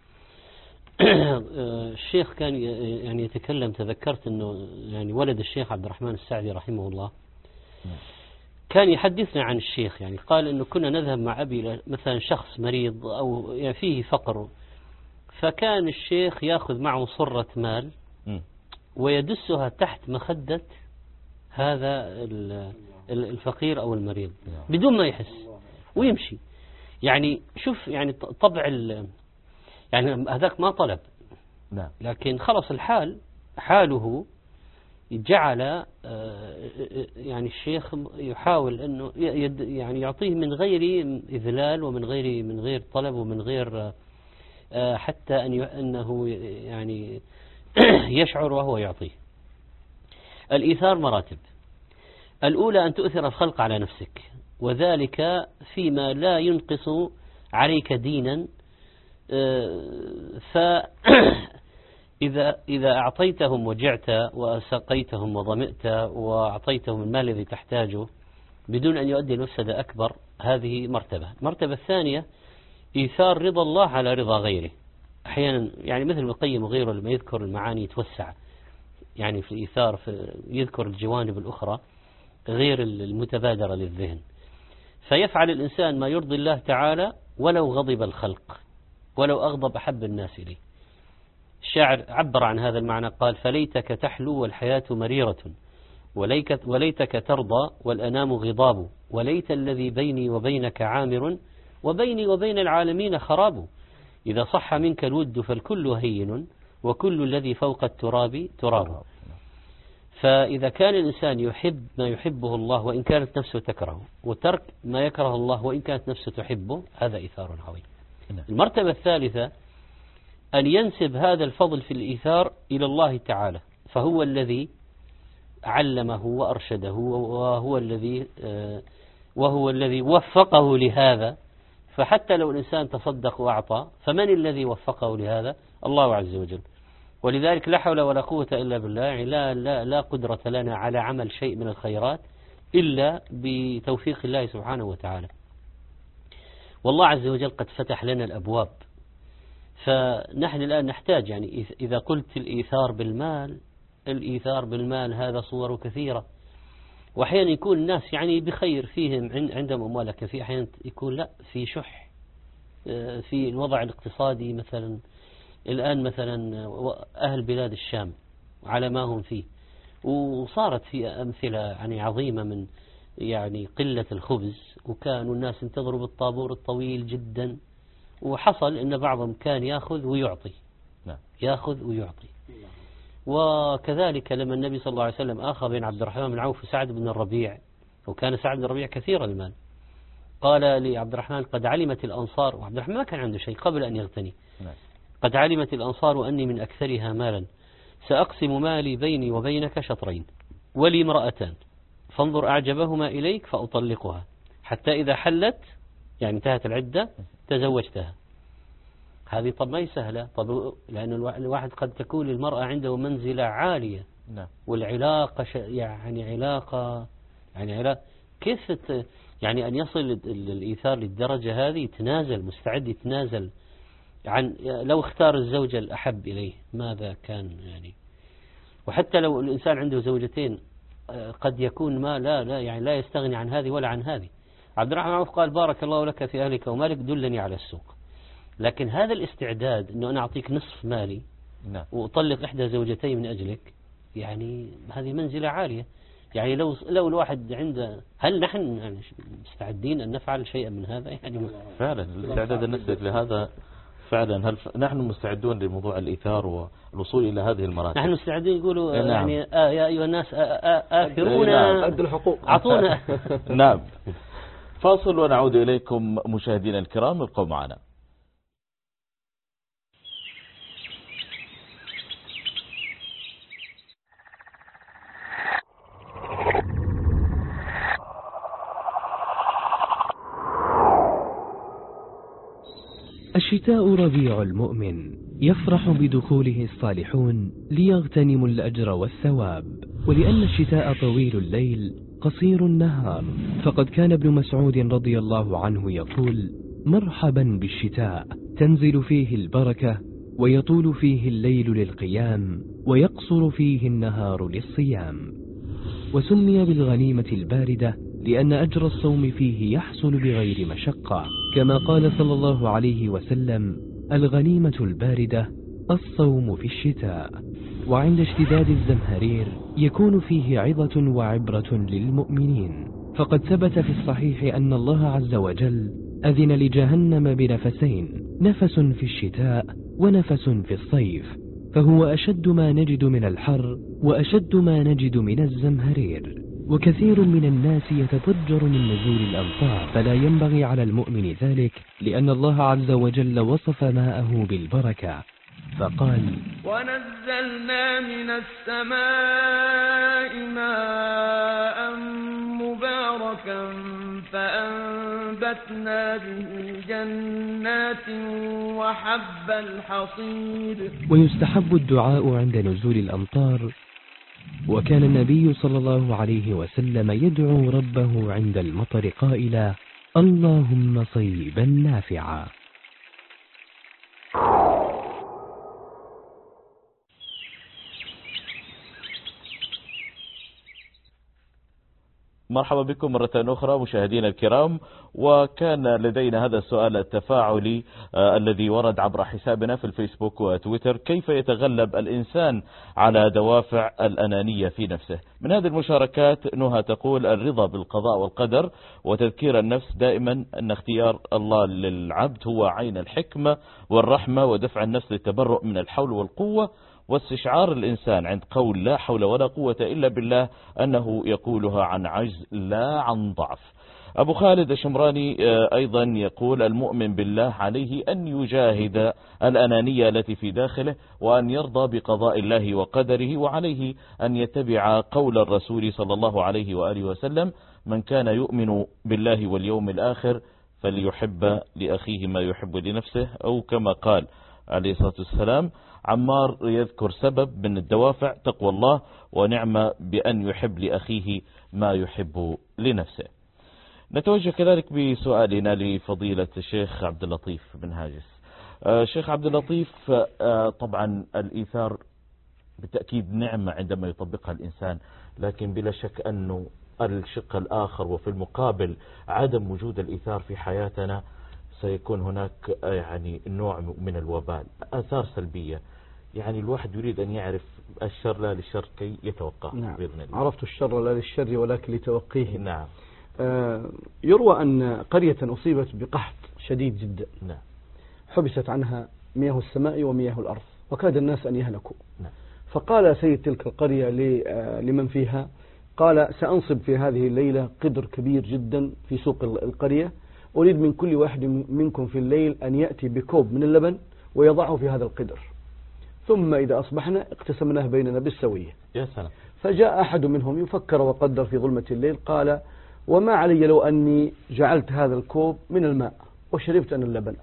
الشيخ كان يعني يتكلم، تذكرت أنه يعني ولد الشيخ عبد الرحمن السعدي رحمه الله كان يحدثنا عن الشيخ، يعني قال أنه كنا نذهب مع أبي مثلا شخص مريض أو يعني فيه فقر، فكان الشيخ يأخذ معه صرة مال ويدسها تحت مخدة هذا الفقير أو المريض بدون ما يحس ويمشي. يعني شوف يعني طبع يعني هذاك ما طلب، لكن خلص الحال حاله جعل يعني الشيخ يحاول أنه يعني يعطيه من غير إذلال ومن غير من غير طلب ومن غير حتى أن أنه يعني يشعر وهو يعطيه. الإيثار مراتب. الأولى أن تؤثر الخلق على نفسك، وذلك فيما لا ينقص عليك دينا. فإذا إذا أعطيتهم وجعت وسقيتهم وظمئت وأعطيتهم المال الذي تحتاجه بدون أن يؤدي مفسدة أكبر، هذه مرتبة. المرتبة الثانية إيثار رضا الله على رضا غيره. أحيانا يعني مثل القيم وغيره لما يذكر المعاني يتوسع يعني في الإيثار، في يذكر الجوانب الأخرى غير المتبادرة للذهن، فيفعل الإنسان ما يرضي الله تعالى ولو غضب الخلق، ولو أغضب أحب الناس إليه. الشاعر عبر عن هذا المعنى قال: فليتك تحلو والحياة مريرة، وليتك ترضى والأنام غضاب، وليت الذي بيني وبينك عامر، وبيني وبين العالمين خراب. إذا صح منك الود فالكل هين، وكل الذي فوق التراب تراب. فإذا كان الإنسان يحب ما يحبه الله وإن كانت نفسه تكره، وترك ما يكره الله وإن كانت نفسه تحبه، هذا إيثار عظيم. المرتبة الثالثة أن ينسب هذا الفضل في الإيثار إلى الله تعالى، فهو الذي علمه وأرشده، وهو الذي وهو الذي وفقه لهذا. فحتى لو الإنسان تصدق وأعطى، فمن الذي وفقه لهذا؟ الله عز وجل. ولذلك لا حول ولا قوة إلا بالله، يعني لا, لا, لا قدرة لنا على عمل شيء من الخيرات إلا بتوفيق الله سبحانه وتعالى. والله عز وجل قد فتح لنا الأبواب. فنحن الآن نحتاج، يعني إذا قلت الإيثار بالمال، الإيثار بالمال هذا صور كثيرة، وأحيانا يكون الناس يعني بخير فيهم عندهم أموال، لكن في أحيانا يكون لا، في شح في الوضع الاقتصادي. مثلا الآن مثلا أهل بلاد الشام على ما هم فيه، وصارت في أمثلة يعني عظيمة من يعني قلة الخبز، وكانوا الناس ينتظروا بالطابور الطويل جدا، وحصل أن بعضهم كان يأخذ ويعطي، يأخذ ويعطي. وكذلك لما النبي صلى الله عليه وسلم آخى بين عبد الرحمن بن عوف وسعد بن الربيع، وكان سعد بن الربيع كثير المال، قال لعبد الرحمن قد علمت الأنصار، وعبد الرحمن ما كان عنده شيء قبل أن يغتني، قد علمت الأنصار أني من أكثرها مالا، سأقسم مالي بيني وبينك شطرين، ولي امرأتان، فانظر أعجبهما إليك فأطلقها، حتى إذا حلت يعني انتهت العدة تزوجتها. هذه طب ما هي سهلة، طب لأن الواحد قد تكون المرأة عنده منزلة عالية، والعلاقة يعني علاقة يعني علاقة كيف يعني أن يصل الإيثار للدرجة هذه، يتنازل، مستعد يتنازل عن، لو اختار الزوجة الأحب إليه ماذا كان يعني. وحتى لو الإنسان عنده زوجتين قد يكون ما لا لا يعني لا يستغني عن هذه ولا عن هذه. عبد الرحمن عوف قال بارك الله لك في أهلك ومالك، دلني على السوق. لكن هذا الاستعداد أنه أنا أعطيك نصف مالي وأطلق إحدى زوجتي من أجلك، يعني هذه منزلة عالية. يعني لو لو الواحد عنده، هل نحن يعني مستعدين أن نفعل شيئا من هذا؟ يعني فعلا الاستعداد النسبي لهذا فعلا. هل نحن مستعدون لموضوع الإيثار والوصول إلى هذه المراتب؟ نحن مستعدين يقولوا نعم. يعني آه يا أيها الناس آثرونا أدوا الحقوق، أعطونا. نعم. فاصل ونعود إليكم مشاهدينا الكرام، ابقوا معنا. الشتاء ربيع المؤمن، يفرح بدخوله الصالحون ليغتنموا الأجر والثواب. ولأن الشتاء طويل الليل قصير النهار، فقد كان ابن مسعود رضي الله عنه يقول: مرحبا بالشتاء، تنزل فيه البركة، ويطول فيه الليل للقيام، ويقصر فيه النهار للصيام. وسمي بالغنيمة الباردة لأن أجر الصوم فيه يحصل بغير مشقة، كما قال صلى الله عليه وسلم: الغنيمة الباردة الصوم في الشتاء. وعند اشتداد الزمهرير يكون فيه عظة وعبرة للمؤمنين، فقد ثبت في الصحيح أن الله عز وجل أذن لجهنم بنفسين، نفس في الشتاء ونفس في الصيف، فهو أشد ما نجد من الحر وأشد ما نجد من الزمهرير. وكثير من الناس يتضجر من نزول الأمطار، فلا ينبغي على المؤمن ذلك، لأن الله عز وجل وصف ماءه بالبركة فقال: ونزلنا من السماء ماء مباركا فأنبتنا به جنات وحب الحصيد. ويستحب الدعاء عند نزول الأمطار، وكان النبي صلى الله عليه وسلم يدعو ربه عند المطر قائلا: اللهم صيبا نافعا. مرحبا بكم مرة أخرى مشاهدينا الكرام. وكان لدينا هذا السؤال التفاعلي آه الذي ورد عبر حسابنا في الفيسبوك وتويتر: كيف يتغلب الإنسان على دوافع الأنانية في نفسه؟ من هذه المشاركات نهى تقول: الرضا بالقضاء والقدر، وتذكير النفس دائما أن اختيار الله للعبد هو عين الحكمة والرحمة، ودفع النفس للتبرؤ من الحول والقوة، واستشعار الإنسان عند قول لا حول ولا قوة إلا بالله أنه يقولها عن عجز لا عن ضعف. أبو خالد الشمراني أيضا يقول: المؤمن بالله عليه أن يجاهد الأنانية التي في داخله، وأن يرضى بقضاء الله وقدره، وعليه أن يتبع قول الرسول صلى الله عليه وآله وسلم: من كان يؤمن بالله واليوم الآخر فليحب لأخيه ما يحب لنفسه، أو كما قال عليه الصلاة والسلام. عمار يذكر سبب من الدوافع تقوى الله، ونعم بأن يحب لأخيه ما يحب لنفسه. نتوجه كذلك بسؤالنا لفضيلة الشيخ عبد اللطيف بن هاجس. شيخ عبد اللطيف، طبعا الإيثار بالتأكيد نعمة عندما يطبقها الإنسان، لكن بلا شك أنه الشق الآخر وفي المقابل عدم وجود الإيثار في حياتنا سيكون هناك يعني نوع من الوبال، آثار سلبية. يعني الواحد يريد أن يعرف الشر لا للشر كي يتوقاه. نعم. بإذن الله. عرفت الشر لا للشر ولكن لتوقيه. نعم. آه يروى أن قرية أصيبت بقحط شديد جدا. نعم. حبست عنها مياه السماء ومياه الأرض وكاد الناس أن يهلكوا. نعم. فقال سيد تلك القرية لمن فيها، قال سأنصب في هذه الليلة قدر كبير جدا في سوق القرية، أريد من كل واحد منكم في الليل أن يأتي بكوب من اللبن ويضعه في هذا القدر، ثم إذا أصبحنا اقتسمناه بيننا بالسوية. يا سلام. فجاء أحد منهم يفكر وقدر في ظلمة الليل، قال وما علي لو أني جعلت هذا الكوب من الماء وشربت أنا اللبن،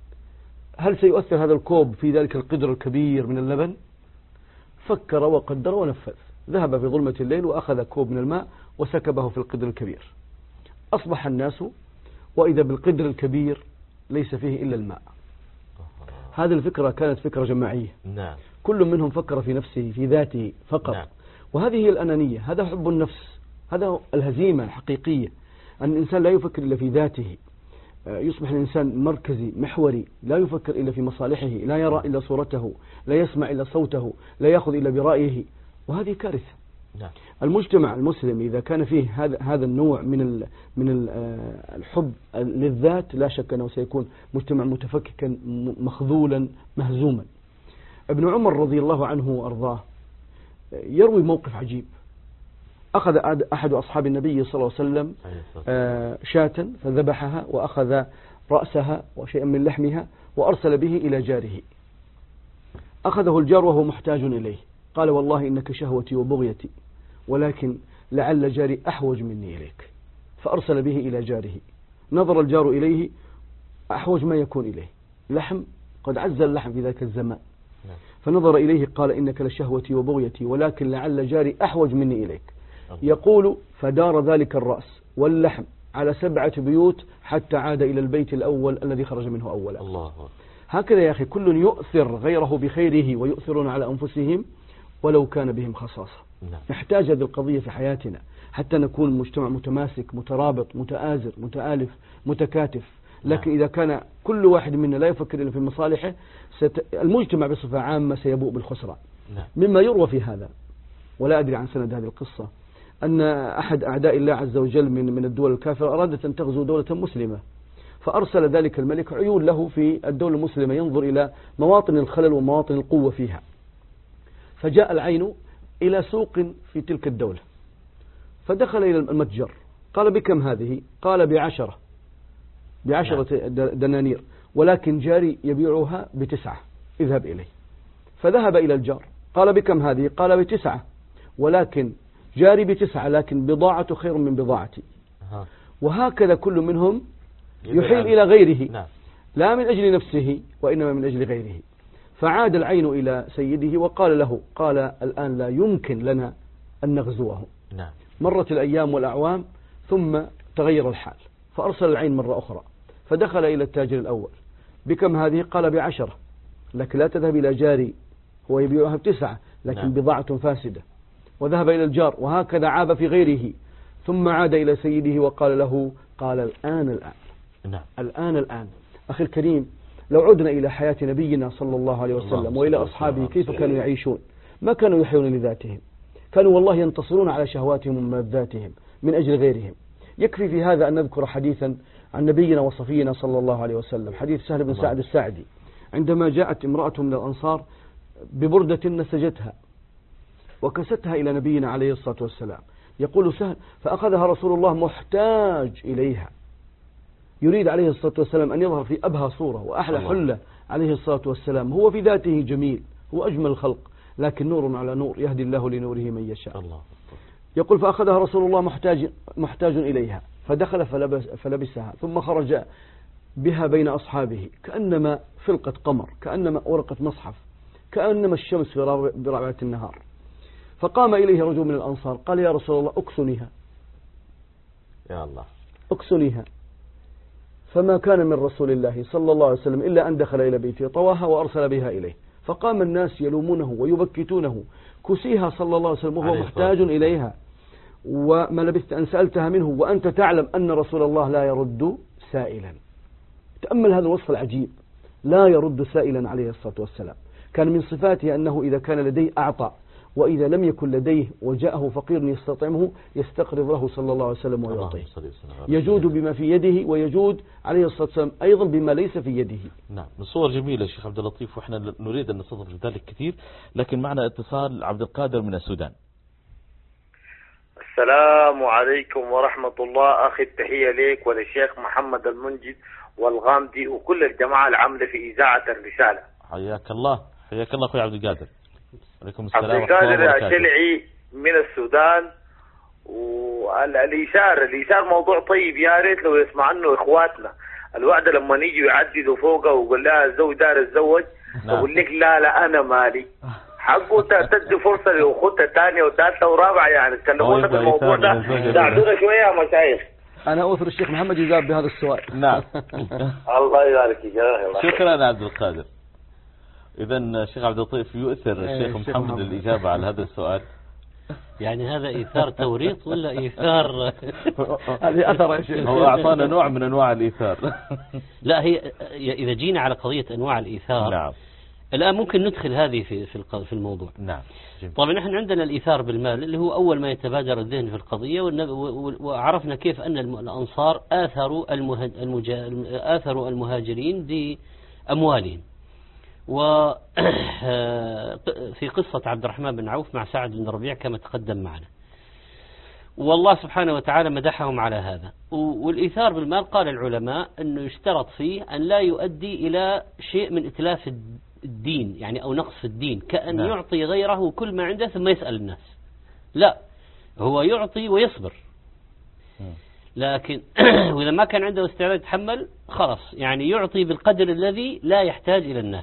هل سيؤثر هذا الكوب في ذلك القدر الكبير من اللبن؟ فكر وقدر ونفذ، ذهب في ظلمة الليل وأخذ كوب من الماء وسكبه في القدر الكبير. أصبح الناس وإذا بالقدر الكبير ليس فيه إلا الماء. هذه الفكرة كانت فكرة جماعية. نعم. كل منهم فكر في نفسه في ذاته فقط. نعم. وهذه هي الأنانية، هذا حب النفس، هذا الهزيمة الحقيقية، أن الإنسان لا يفكر إلا في ذاته، يصبح الإنسان مركزي محوري، لا يفكر إلا في مصالحه، لا يرى إلا صورته، لا يسمع إلا صوته، لا يأخذ إلا برأيه، وهذه كارثة. نعم. المجتمع المسلم إذا كان فيه هذا هذا النوع من ال من ال الحب للذات، لا شك أنه سيكون مجتمع متفككا مخذولا مهزوما. ابن عمر رضي الله عنه وأرضاه يروي موقف عجيب. أخذ أحد أصحاب النبي صلى الله عليه وسلم شاة فذبحها وأخذ رأسها وشيئا من لحمها وأرسل به إلى جاره. أخذه الجار وهو محتاج إليه، قال والله إنك شهوتي وبغيتي، ولكن لعل جاري أحوج مني إليك، فأرسل به إلى جاره. نظر الجار إليه أحوج ما يكون إليه، لحم قد عز اللحم في ذاك الزمان، فنظر إليه قال إنك لشهوتي وبغيتي ولكن لعل جاري أحوج مني إليك. يقول فدار ذلك الرأس واللحم على سبعة بيوت حتى عاد إلى البيت الأول الذي خرج منه أولا. الله. هكذا يا أخي كل يؤثر غيره بخيره ويؤثرون على أنفسهم ولو كان بهم خصاصة. نعم. نحتاج هذه القضية في حياتنا حتى نكون مجتمع متماسك مترابط متآزر متآلف متكاتف. لكن إذا كان كل واحد منا لا يفكر إلا في مصالحه، ست... المجتمع بصفة عامة سيبوء بالخسران. نعم. مما يروى في هذا، ولا أدري عن سند هذه القصة، أن أحد أعداء الله عز وجل من من الدول الكافرة أرادت أن تغزو دولة مسلمة، فأرسل ذلك الملك عيون له في الدولة المسلمة ينظر إلى مواطن الخلل ومواطن القوة فيها. فجاء العين إلى سوق في تلك الدولة، فدخل إلى المتجر، قال بكم هذه؟ قال بعشرة بعشرة دنانير، ولكن جاري يبيعها بتسعة، اذهب إليه. فذهب إلى الجار، قال بكم هذه؟ قال بتسعة، ولكن جاري بتسعة لكن بضاعة خير من بضاعتي. وهكذا كل منهم يحيل إلى غيره، لا من أجل نفسه وإنما من أجل غيره. فعاد العين إلى سيده وقال له، قال الآن لا يمكن لنا أن نغزوه. مرت الأيام والأعوام ثم تغير الحال، فأرسل العين مرة أخرى، فدخل إلى التاجر الأول، بكم هذه؟ قال بعشرة، لكن لا تذهب إلى جاري هو يبيعها بتسعة لكن نعم. بضاعة فاسدة. وذهب إلى الجار، وهكذا عاب في غيره، ثم عاد إلى سيده وقال له، قال الآن الآن نعم. الآن الآن. أخي الكريم، لو عدنا إلى حياة نبينا صلى الله عليه وسلم وإلى أصحابه كيف كانوا يعيشون، ما كانوا يحيون لذاتهم، كانوا والله ينتصرون على شهواتهم وملذاتهم من أجل غيرهم. يكفي في هذا أن نذكر حديثا عن نبينا وصفينا صلى الله عليه وسلم، حديث سهل بن سعد الساعدي، عندما جاءت امرأة من الأنصار ببردة نسجتها وكستها إلى نبينا عليه الصلاة والسلام، يقول سهل فأخذها رسول الله محتاج إليها، يريد عليه الصلاة والسلام أن يظهر في أبهى صورة وأحلى حلة عليه الصلاة والسلام، هو في ذاته جميل، هو أجمل الخلق، لكن نور على نور يهدي الله لنوره من يشاء. الله. يقول فأخذها رسول الله محتاج, محتاج إليها، فدخل فلبس فلبسها، ثم خرج بها بين أصحابه كأنما فلقة قمر، كأنما ورقة مصحف، كأنما الشمس في ربعة النهار. فقام إليه رجل من الأنصار قال يا رسول الله أكسنها. يا الله. اكسنيها. فما كان من رسول الله صلى الله عليه وسلم إلا أن دخل إلى بيته طواها وأرسل بها إليه، فقام الناس يلومونه ويبكتونه، كسيها صلى الله عليه وسلم وهو محتاج إليها، وما لبثت أن سألتها منه وأنت تعلم أن رسول الله لا يرد سائلا. تأمل هذا الوصف العجيب، لا يرد سائلا عليه الصلاة والسلام. كان من صفاته أنه إذا كان لديه أعطى، وإذا لم يكن لديه وجاءه فقير يستطعمه يستقرض له صلى الله عليه وسلم ويعطيه. يجود بما في يده ويجود عليه الصلاة والسلام أيضا بما ليس في يده. نعم، الصور جميلة شيخ عبد اللطيف، وإحنا نريد أن نستطرق ذلك كثير، لكن معنا اتصال عبد القادر من السودان. السلام عليكم ورحمة الله. أخي التحية لك وللشيخ محمد المنجد والغامدي وكل الجماعة العاملة في إذاعة الرسالة. حياك الله، حياك الله أخوي عبد القادر. عليكم السلام. عبد القادر الشلعي من السودان. والإيثار الإيثار موضوع طيب، يا ريت لو يسمع عنه إخواتنا. الوعد لما نيجي يعددوا فوقه ويقول لها الزوج دار الزوج، يقول لك لا لا أنا مالي، حقه تدي فرصة لأخوتها ثانية وثالثة ورابعة. يعني تكلمونا في الموضوع ده، ساعدونا شوية يا مشايخ. أنا أثر الشيخ محمد يجاب بهذا السؤال. نعم. الله يبارك فيك. شكرا عبد القادر. إذا الشيخ عبد اللطيف يؤثر الشيخ محمد الإجابة على هذا السؤال. يعني هذا إيثار توريط ولا إيثار؟ هذه أثر يا شيخ. هو أعطانا نوع من أنواع الإيثار. لا، هي إذا جينا على قضية أنواع الإيثار. نعم. الآن ممكن ندخل هذه في في في الموضوع. نعم. طبعا نحن عندنا الإيثار بالمال اللي هو أول ما يتبادر الذهن في القضية، وعرفنا كيف أن الأنصار آثروا آثروا المهاجرين بأموالهم. وفي قصة عبد الرحمن بن عوف مع سعد بن ربيع كما تقدم معنا، والله سبحانه وتعالى مدحهم على هذا. والإيثار بالمال قال العلماء أنه يشترط فيه أن لا يؤدي إلى شيء من إتلاف الدين، يعني أو نقص الدين، كأن نعم. يعطي غيره كل ما عنده ثم يسأل الناس. لا، هو يعطي ويصبر، لكن وإذا ما كان عنده استعداد يتحمل خلاص، يعني يعطي بالقدر الذي لا يحتاج إلى الناس.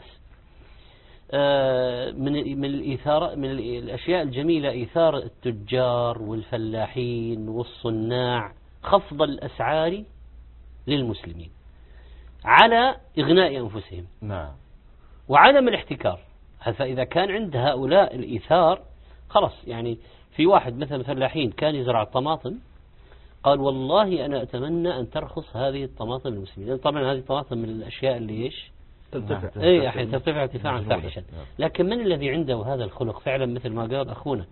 من من الإيثار، من الأشياء الجميلة إيثار التجار والفلاحين والصناع، خفض الأسعار للمسلمين على إغناء أنفسهم. نعم. وعدم الاحتكار. فإذا كان عند هؤلاء الإيثار خلاص، يعني في واحد مثل فلاحين كان يزرع الطماطم، قال والله أنا أتمنى أن ترخص هذه الطماطم للمسلمين. طبعا هذه الطماطم من الأشياء اللي إيش ترتفع اي احيانا ترتفع ارتفاعا فاحشا، لكن من الذي عنده هذا الخلق فعلا مثل ما قال أخونا؟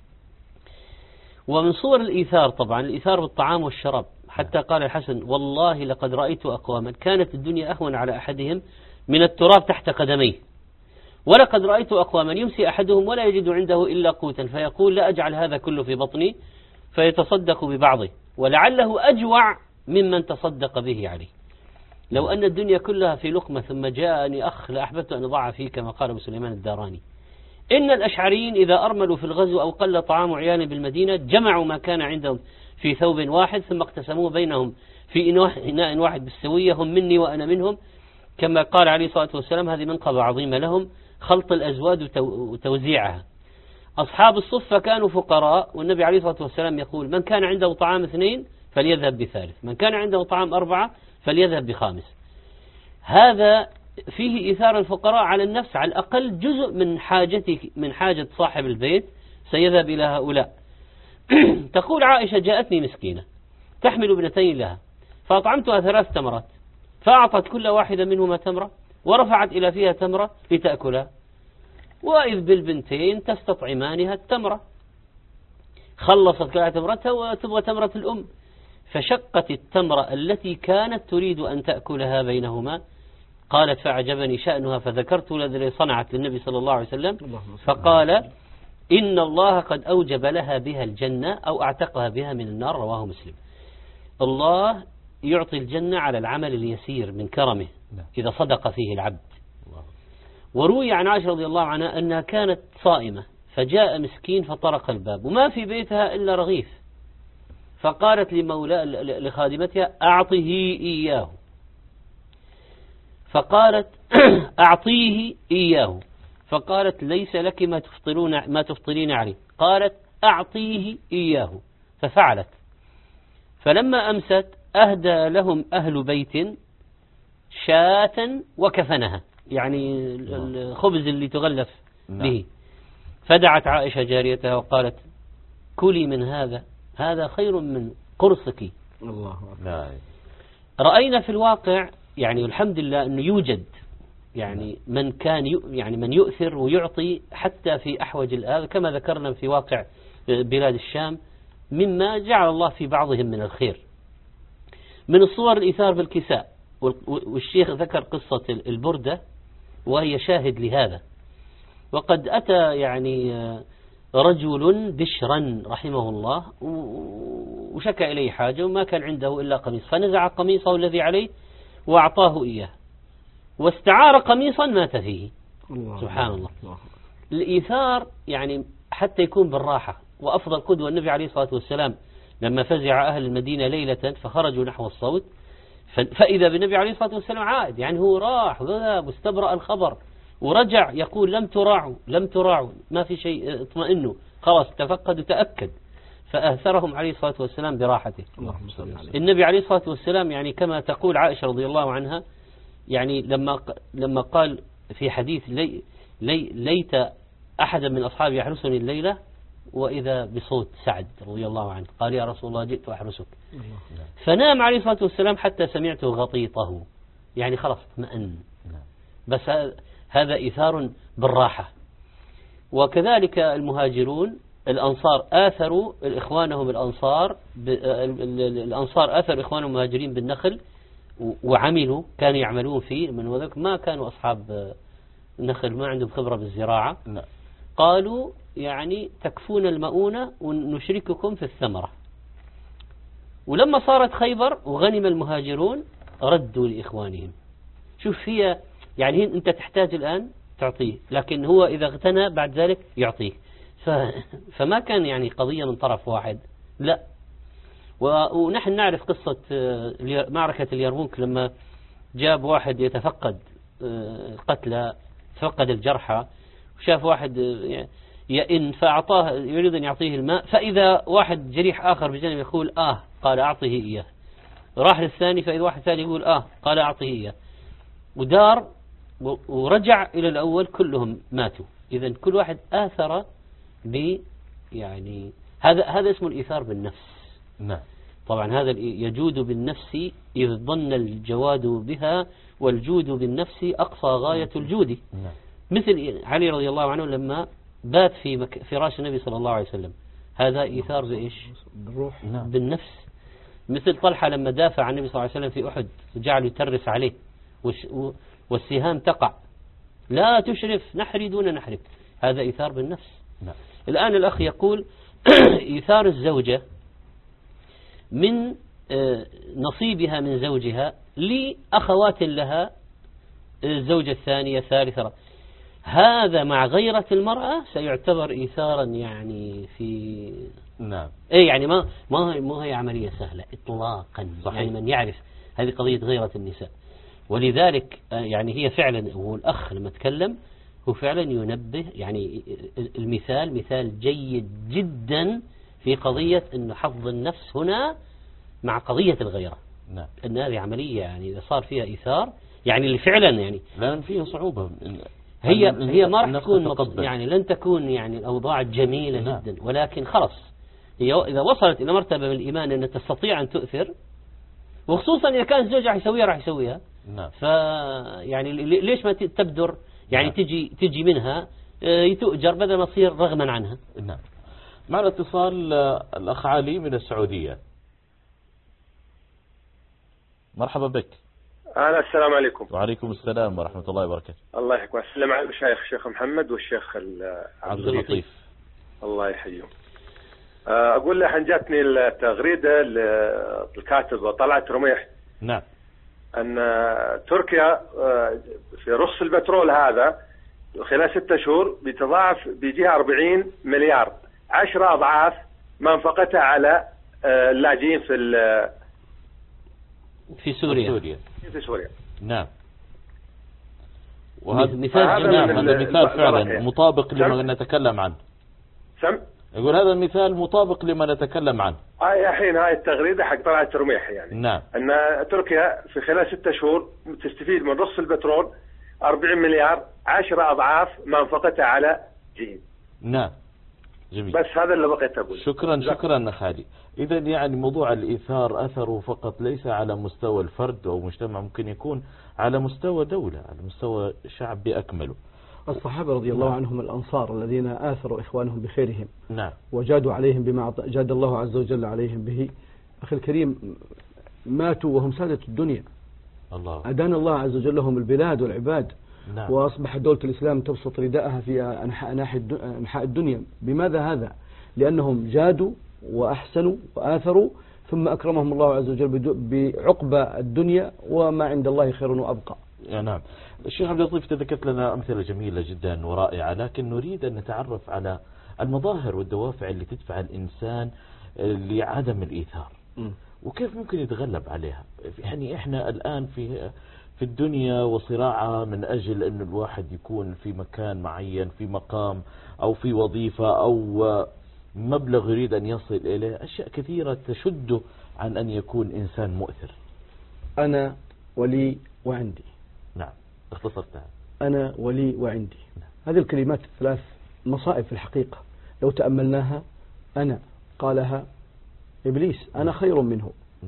ومن صور الإيثار طبعا الإيثار بالطعام والشراب، حتى قال الحسن والله لقد رأيت أقواما كانت الدنيا أهون على أحدهم من التراب تحت قدميه، ولقد رأيت أقواما يمسي أحدهم ولا يجد عنده إلا قوتا فيقول لا أجعل هذا كله في بطني، فيتصدق ببعضه ولعله أجوع ممن تصدق به عليه. لو أن الدنيا كلها في لقمة ثم جاءني أخ لأحببت أن أضع فيه كما قال أبو سليمان الداراني. إن الأشعريين إذا أرملوا في الغزو أو قل طعام عيال بالمدينة جمعوا ما كان عندهم في ثوب واحد ثم اقتسموه بينهم في إناء واحد بالسوية، هم مني وأنا منهم، كما قال عليه الصلاة والسلام هذه منقبة عظيمة لهم، خلط الأزواد وتوزيعها. أصحاب الصفة كانوا فقراء، والنبي عليه الصلاة والسلام يقول من كان عنده طعام اثنين فليذهب بثالث، من كان عنده طعام أربعة فليذهب بخامس. هذا فيه إيثار الفقراء على النفس، على الأقل جزء من حاجتك من حاجة صاحب البيت سيذهب إلى هؤلاء. تقول عائشة جاءتني مسكينة تحمل ابنتين لها فأطعمتها ثلاث تمرات، فأعطت كل واحدة منهما تمرة ورفعت إلى فيها تمرة لتأكلها، وإذ بالبنتين تستطعمانها التمرة، خلصت كلها تمرتها وتبغى تمرة الأم، فشقت التمرة التي كانت تريد أن تأكلها بينهما. قالت فأعجبني شأنها فذكرت الذي صنعت للنبي صلى الله عليه وسلم، فقال إن الله قد أوجب لها بها الجنة أو أعتقها بها من النار، رواه مسلم. الله يعطي الجنة على العمل اليسير من كرمه إذا صدق فيه العبد. وروي عن عائشة رضي الله عنها أنها كانت صائمة فجاء مسكين فطرق الباب وما في بيتها إلا رغيف، فقالت لمولا لخادمتها أعطه إياه، فقالت أعطيه إياه، فقالت ليس لك ما تفطرون ما تفطرين عليه، قالت أعطيه إياه، ففعلت. فلما أمست أهدى لهم أهل بيت شاة وكفنها، يعني الخبز اللي تغلف به. فدعت عائشة جاريتها وقالت كلي من هذا، هذا خير من قرصك. الله أكبر. رأينا في الواقع يعني الحمد لله أنه يوجد يعني من كان يعني من يؤثر ويعطي حتى في أحوج الآن، كما ذكرنا في واقع بلاد الشام، مما جعل الله في بعضهم من الخير. من الصور الإيثار بالكساء، والشيخ ذكر قصة البردة وهي شاهد لهذا. وقد أتى يعني رجل بشرا رحمه الله وشكى إليه حاجة وما كان عنده إلا قميص، فنزع قميصه الذي عليه وأعطاه إياه، واستعار قميصا مات فيه. الله سبحان الله. الله. الإيثار يعني حتى يكون بالراحة. وأفضل قدوة النبي عليه الصلاة والسلام لما فزع أهل المدينة ليلة فخرجوا نحو الصوت، فإذا بالنبي عليه الصلاة والسلام عائد، يعني هو راح وذهب واستبرأ الخبر ورجع يقول لم تراعوا لم تراعوا ما في شيء، اطمئنوا خلاص تفقد وتأكد. فأثرهم عليه الصلاة والسلام براحته. النبي عليه الصلاة والسلام يعني كما تقول عائشة رضي الله عنها، يعني لما لما قال في حديث لي لي ليت أحدا من أصحابي يحرسني الليلة وإذا بصوت سعد رضي الله عنه قال يا رسول الله جئت أحرسك، فنام عليه الصلاة والسلام حتى سمعته غطيطه، يعني خلاص اطمئن. بس هذا إيثار بالراحة. وكذلك المهاجرون الأنصار آثروا إخوانهم الأنصار الأنصار آثروا إخوانهم المهاجرين بالنخل وعملوا، كانوا يعملون فيه من وذلك ما كانوا أصحاب النخل، ما عندهم خبرة بالزراعة. قالوا يعني تكفون المؤونة ونشرككم في الثمرة. ولما صارت خيبر وغنم المهاجرون ردوا لإخوانهم. شوف هي يعني أنت تحتاج الآن تعطيه، لكن هو إذا اغتنى بعد ذلك يعطيك. ف... فما كان يعني قضية من طرف واحد، لا. ونحن نعرف قصة معركة اليرموك لما جاب واحد يتفقد قتلى، تفقد الجرحى، وشاف واحد يئن فأعطاه يريد أن يعطيه الماء، فإذا واحد جريح آخر بجانب يقول آه قال أعطيه إياه. راح للثاني فإذا واحد ثاني يقول آه قال أعطيه إياه، ودار ورجع إلى الأول كلهم ماتوا. إذن كل واحد آثر ب يعني هذا هذا اسمه الإيثار بالنفس. نعم. طبعا هذا يجود بالنفس إذ ظن الجواد بها، والجود بالنفس أقصى غاية الجود. نعم. مثل علي رضي الله عنه لما بات في مك... فراش النبي صلى الله عليه وسلم، هذا إيثار بإيش؟ بالروح. نعم. بالنفس. مثل طلحة لما دافع عن النبي صلى الله عليه وسلم في أحد وجعل يترس عليه وش... والسهام تقع، لا تشرف نحري دون نحرك، هذا إيثار بالنفس. نعم. الآن الأخ يقول إيثار الزوجة من نصيبها من زوجها لأخوات لها، الزوجة الثانية الثالثة، هذا مع غيرة المرأة سيعتبر إيثارا يعني في نعم إيه يعني ما ما ما هي عملية سهلة إطلاقا. صحيح. يعني من يعرف هذه قضية غيرة النساء، ولذلك يعني هي فعلا، هو الأخ لما تكلم هو فعلا ينبه، يعني المثال مثال جيد جدا في قضية أن حفظ النفس هنا مع قضية الغيرة. نعم. أن هذه عملية يعني إذا صار فيها إيثار يعني اللي فعلا يعني لأن فيها صعوبة، هي هي ما راح تكون يعني لن تكون يعني الأوضاع جميلة. نعم. جدا، ولكن خلص هي إذا وصلت إلى مرتبة من الإيمان أن تستطيع أن تؤثر، وخصوصا إذا كان الزوج راح يسويها راح يسويها. نعم. فيعني ليش ما تبدر يعني. نعم. تجي تجي منها تؤجر بدل ما تصير رغما عنها. نعم. معنا اتصال الأخ علي من السعودية. مرحبا بك. أهلا، السلام عليكم. وعليكم السلام ورحمة الله وبركاته. الله يحييك ويسلم على المشايخ الشيخ محمد والشيخ عبد اللطيف. الله يحييهم. أقول له أن جاتني التغريدة للكاتب طلعت رميح. نعم. أن تركيا في رخص البترول هذا خلال ستة شهور بيتضاعف بيجيها أربعين مليار، عشرة أضعاف منفقتها على اللاجئين في في سوريا. سوريا. في سوريا. نعم. وهذا مثال هذا مثال فعلا مطابق لما نتكلم عنه. سم؟ يقول هذا المثال مطابق لما نتكلم عنه. هاي الحين هاي التغريدة حق طلعت رميح يعني نعم. أن تركيا في خلال ستة شهور تستفيد من رص البترول أربعين مليار، عشرة أضعاف ما انفقتها على جيد. نعم جميل. بس هذا اللي بقيت أقول. شكرا شكرا أخ علي. إذا يعني موضوع الإيثار أثره فقط ليس على مستوى الفرد أو مجتمع، ممكن يكون على مستوى دولة، على مستوى شعب بأكمله. الصحابة رضي الله عنهم الأنصار الذين آثروا إخوانهم بخيرهم نعم وجادوا عليهم بما جاد الله عز وجل عليهم به، أخي الكريم ماتوا وهم سادة الدنيا. الله. أدان الله عز وجل لهم البلاد والعباد. نعم. وأصبح دولة الإسلام تبسط رداءها في أنحاء الدنيا. بماذا هذا؟ لأنهم جادوا وأحسنوا وآثروا، ثم أكرمهم الله عز وجل بعقبى الدنيا وما عند الله خير وأبقى. نعم. الشيخ عبد اللطيف تذكرت لنا أمثلة جميلة جدا ورائعة، لكن نريد أن نتعرف على المظاهر والدوافع اللي تدفع الإنسان لعدم الإيثار م. وكيف ممكن يتغلب عليها. يعني إحنا الآن في في الدنيا وصراعها من أجل أن الواحد يكون في مكان معين، في مقام أو في وظيفة أو مبلغ يريد أن يصل إليه، أشياء كثيرة تشده عن أن يكون إنسان مؤثر. أنا ولي وعندي. نعم اختصرتها. أنا ولي وعندي. نعم. هذه الكلمات الثلاث مصائب في الحقيقة لو تأملناها. أنا قالها إبليس، أنا خير منه. نعم.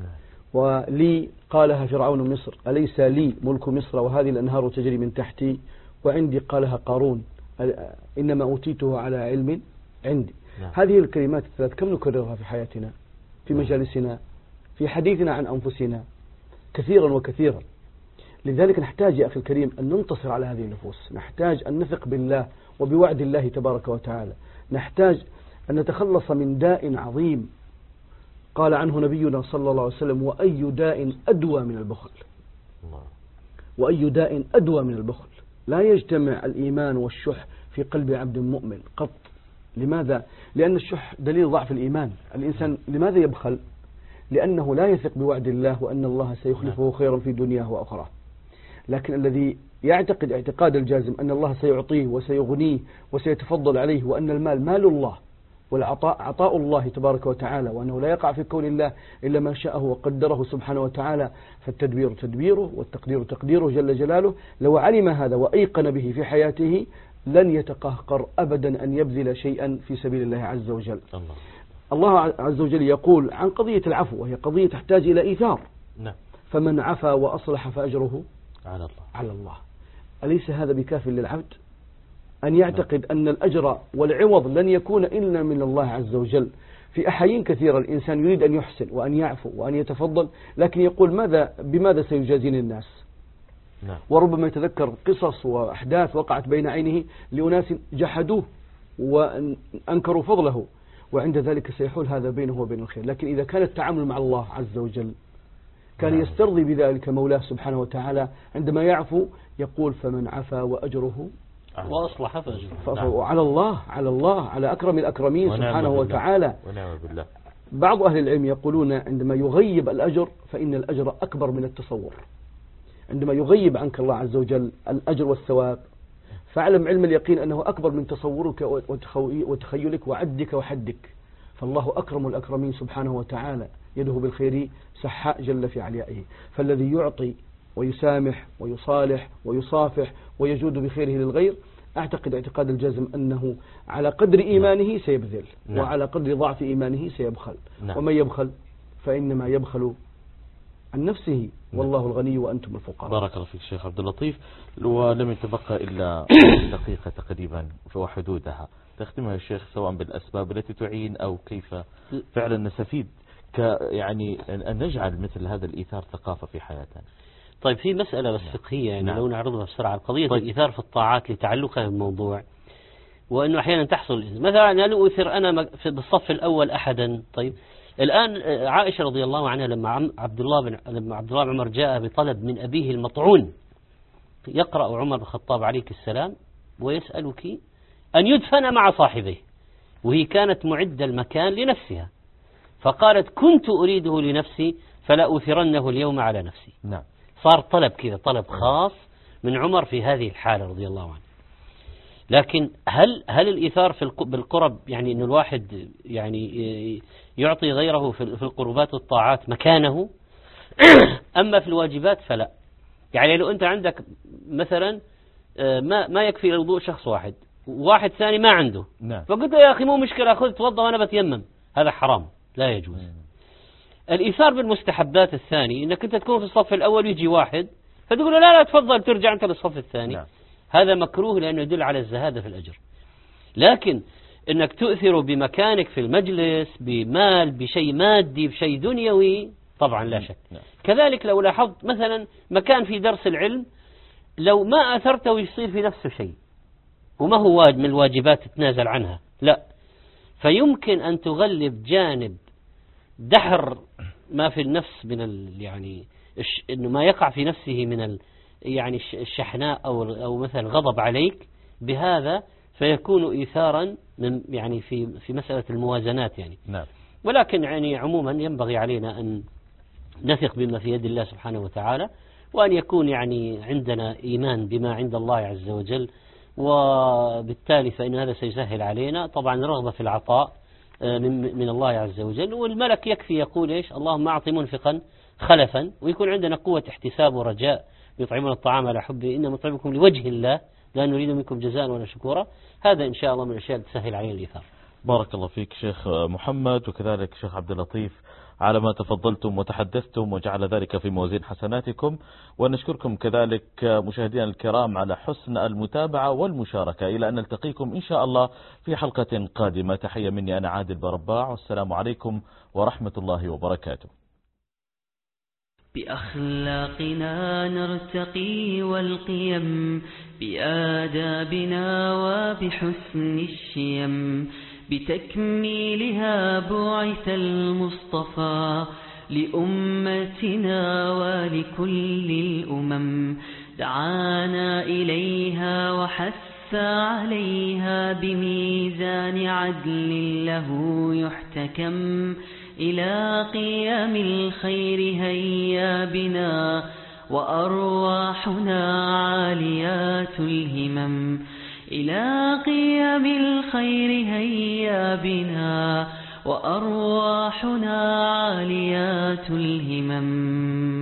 ولي قالها فرعون مصر، أليس لي ملك مصر وهذه الأنهار تجري من تحتي. وعندي قالها قارون، إنما أوتيته على علم عندي. نعم. هذه الكلمات الثلاث كم نكررها في حياتنا، في مجالسنا، في حديثنا عن أنفسنا كثيرا وكثيرا. لذلك نحتاج يا أخي الكريم أن ننتصر على هذه النفوس، نحتاج أن نثق بالله وبوعد الله تبارك وتعالى، نحتاج أن نتخلص من داء عظيم قال عنه نبينا صلى الله عليه وسلم: وأي داء أدوى من البخل. وأي داء أدوى من البخل. لا يجتمع الإيمان والشح في قلب عبد مؤمن قط. لماذا؟ لأن الشح دليل ضعف الإيمان. الإنسان لماذا يبخل؟ لأنه لا يثق بوعد الله وأن الله سيخلفه خيرا في دنياه وأخرى. لكن الذي يعتقد اعتقاد الجازم أن الله سيعطيه وسيغنيه وسيتفضل عليه، وأن المال مال الله والعطاء عطاء الله تبارك وتعالى، وأنه لا يقع في كون الله إلا ما شاءه وقدره سبحانه وتعالى، فالتدبير تدبيره والتقدير تقديره جل جلاله. لو علم هذا وأيقن به في حياته لن يتقهقر أبدا أن يبذل شيئا في سبيل الله عز وجل. الله, الله عز وجل يقول عن قضية العفو، وهي قضية تحتاج إلى إيثار. نعم. فمن عفا وأصلح فأجره على الله. على الله. أليس هذا بكاف للعبد أن يعتقد أن الأجر والعوض لن يكون إلا من الله عز وجل؟ في أحايين كثيرة الإنسان يريد أن يحسن وأن يعفو وأن يتفضل، لكن يقول ماذا بماذا سيجازيني الناس؟ نعم. وربما يتذكر قصص وأحداث وقعت بين عينه لأناس جحدوه وأنكروا فضله، وعند ذلك سيحول هذا بينه وبين الخير. لكن إذا كان التعامل مع الله عز وجل كان نعم. يسترضي بذلك مولاه سبحانه وتعالى. عندما يعفو يقول: فمن عفا وأجره وأصلح فأجره نعم. على الله على الله على أكرم الأكرمين سبحانه وتعالى. ونعم بالله. بعض أهل العلم يقولون عندما يغيب الأجر فإن الأجر أكبر من التصور. عندما يغيب عنك الله عز وجل الأجر والثواب فاعلم علم اليقين أنه أكبر من تصورك وتخيلك وعدك وحدك. فالله أكرم الأكرمين سبحانه وتعالى، يده بالخير سحاء جل في عليائه. فالذي يعطي ويسامح ويصالح ويصافح ويجود بخيره للغير، أعتقد اعتقاد الجازم أنه على قدر إيمانه سيبذل، نعم. وعلى قدر ضعف إيمانه سيبخل. نعم. ومن يبخل فإنما يبخل عن نفسه والله الغني وأنتم الفقراء. بارك الله فيك شيخ عبد اللطيف. ولم يتبقى إلا دقيقة تقريبا وحدودها، تختمها يا شيخ سواء بالأسباب التي تعين أو كيف فعلا نستفيد ك يعني أن نجعل مثل هذا الإيثار ثقافة في حياتنا. طيب في مسألة بس فقهية يعني نعم. لو نعرضها بسرعة، قضية طيب. الإيثار في الطاعات لتعلقها بالموضوع، وأنه أحيانا تحصل مثلا أنا أؤثر أنا في بالصف الأول أحدا. طيب الآن عائشة رضي الله عنها لما عبد الله بن لما عبد الله بن عمر جاء بطلب من أبيه المطعون، يقرأ عمر بن الخطاب عليك السلام ويسألك أن يدفن مع صاحبه، وهي كانت معدة المكان لنفسها، فقالت كنت أريده لنفسي فلا أثرنه اليوم على نفسي. نعم. صار طلب كذا، طلب خاص من عمر في هذه الحالة رضي الله عنه. لكن هل هل الإيثار في بالقرب يعني أن الواحد يعني يعطي غيره في القربات والطاعات مكانه؟ أما في الواجبات فلا. يعني لو أنت عندك مثلا ما ما يكفي للوضوء شخص واحد، واحد ثاني ما عنده، نعم. فقلت له يا أخي مو مشكلة خذ توضأ وأنا بتيمم، هذا حرام لا يجوز. مم. الإيثار بالمستحبات الثاني أنك أنت تكون في الصف الأول ويجي واحد فتقول له لا لا تفضل ترجع أنت للصف الثاني. نعم. هذا مكروه لأنه يدل على الزهادة في الأجر. لكن أنك تؤثر بمكانك في المجلس بمال بشيء مادي بشيء دنيوي طبعا لا شك. نعم. كذلك لو لاحظت مثلا مكان في درس العلم لو ما أثرته يصير في نفسه شيء وما هو من الواجبات تتنازل عنها، لا، فيمكن أن تغلب جانب دحر ما في النفس من ال يعني إنه ما يقع في نفسه من ال يعني الشحناء أو أو مثلا غضب عليك بهذا، فيكون إيثارا من يعني في في مسألة الموازنات يعني. نعم. ولكن يعني عموما ينبغي علينا أن نثق بما في يد الله سبحانه وتعالى، وأن يكون يعني عندنا إيمان بما عند الله عز وجل، وبالتالي فإن هذا سيسهل علينا طبعا رغبة في العطاء من الله عز وجل. والملك يكفي يقول إيش؟ اللهم أعط منفقا خلفا، ويكون عندنا قوة احتساب ورجاء، يطعمون الطعام على حبه إنما نطعمكم لوجه الله لا نريد منكم جزاء ولا شكورا. هذا إن شاء الله من الأشياء تسهل علينا الإيثار. بارك الله فيك شيخ محمد، وكذلك شيخ عبد اللطيف على ما تفضلتم وتحدثتم وجعل ذلك في موازين حسناتكم، ونشكركم كذلك مشاهدينا الكرام على حسن المتابعة والمشاركة. إلى أن نلتقيكم إن شاء الله في حلقة قادمة. تحية مني أنا عادل برباع، والسلام عليكم ورحمة الله وبركاته. بأخلاقنا نرتقي والقيم، بآدابنا وبحسن الشيم، بتكميلها بعث المصطفى لأمتنا ولكل الأمم، دعانا إليها وحث عليها بميزان عدل له يحتكم، إلى قيام الخير هيا بنا وأرواحنا عاليات الهمم، إلى قيام الخير هيا بنا وأرواحنا عاليات الهمم.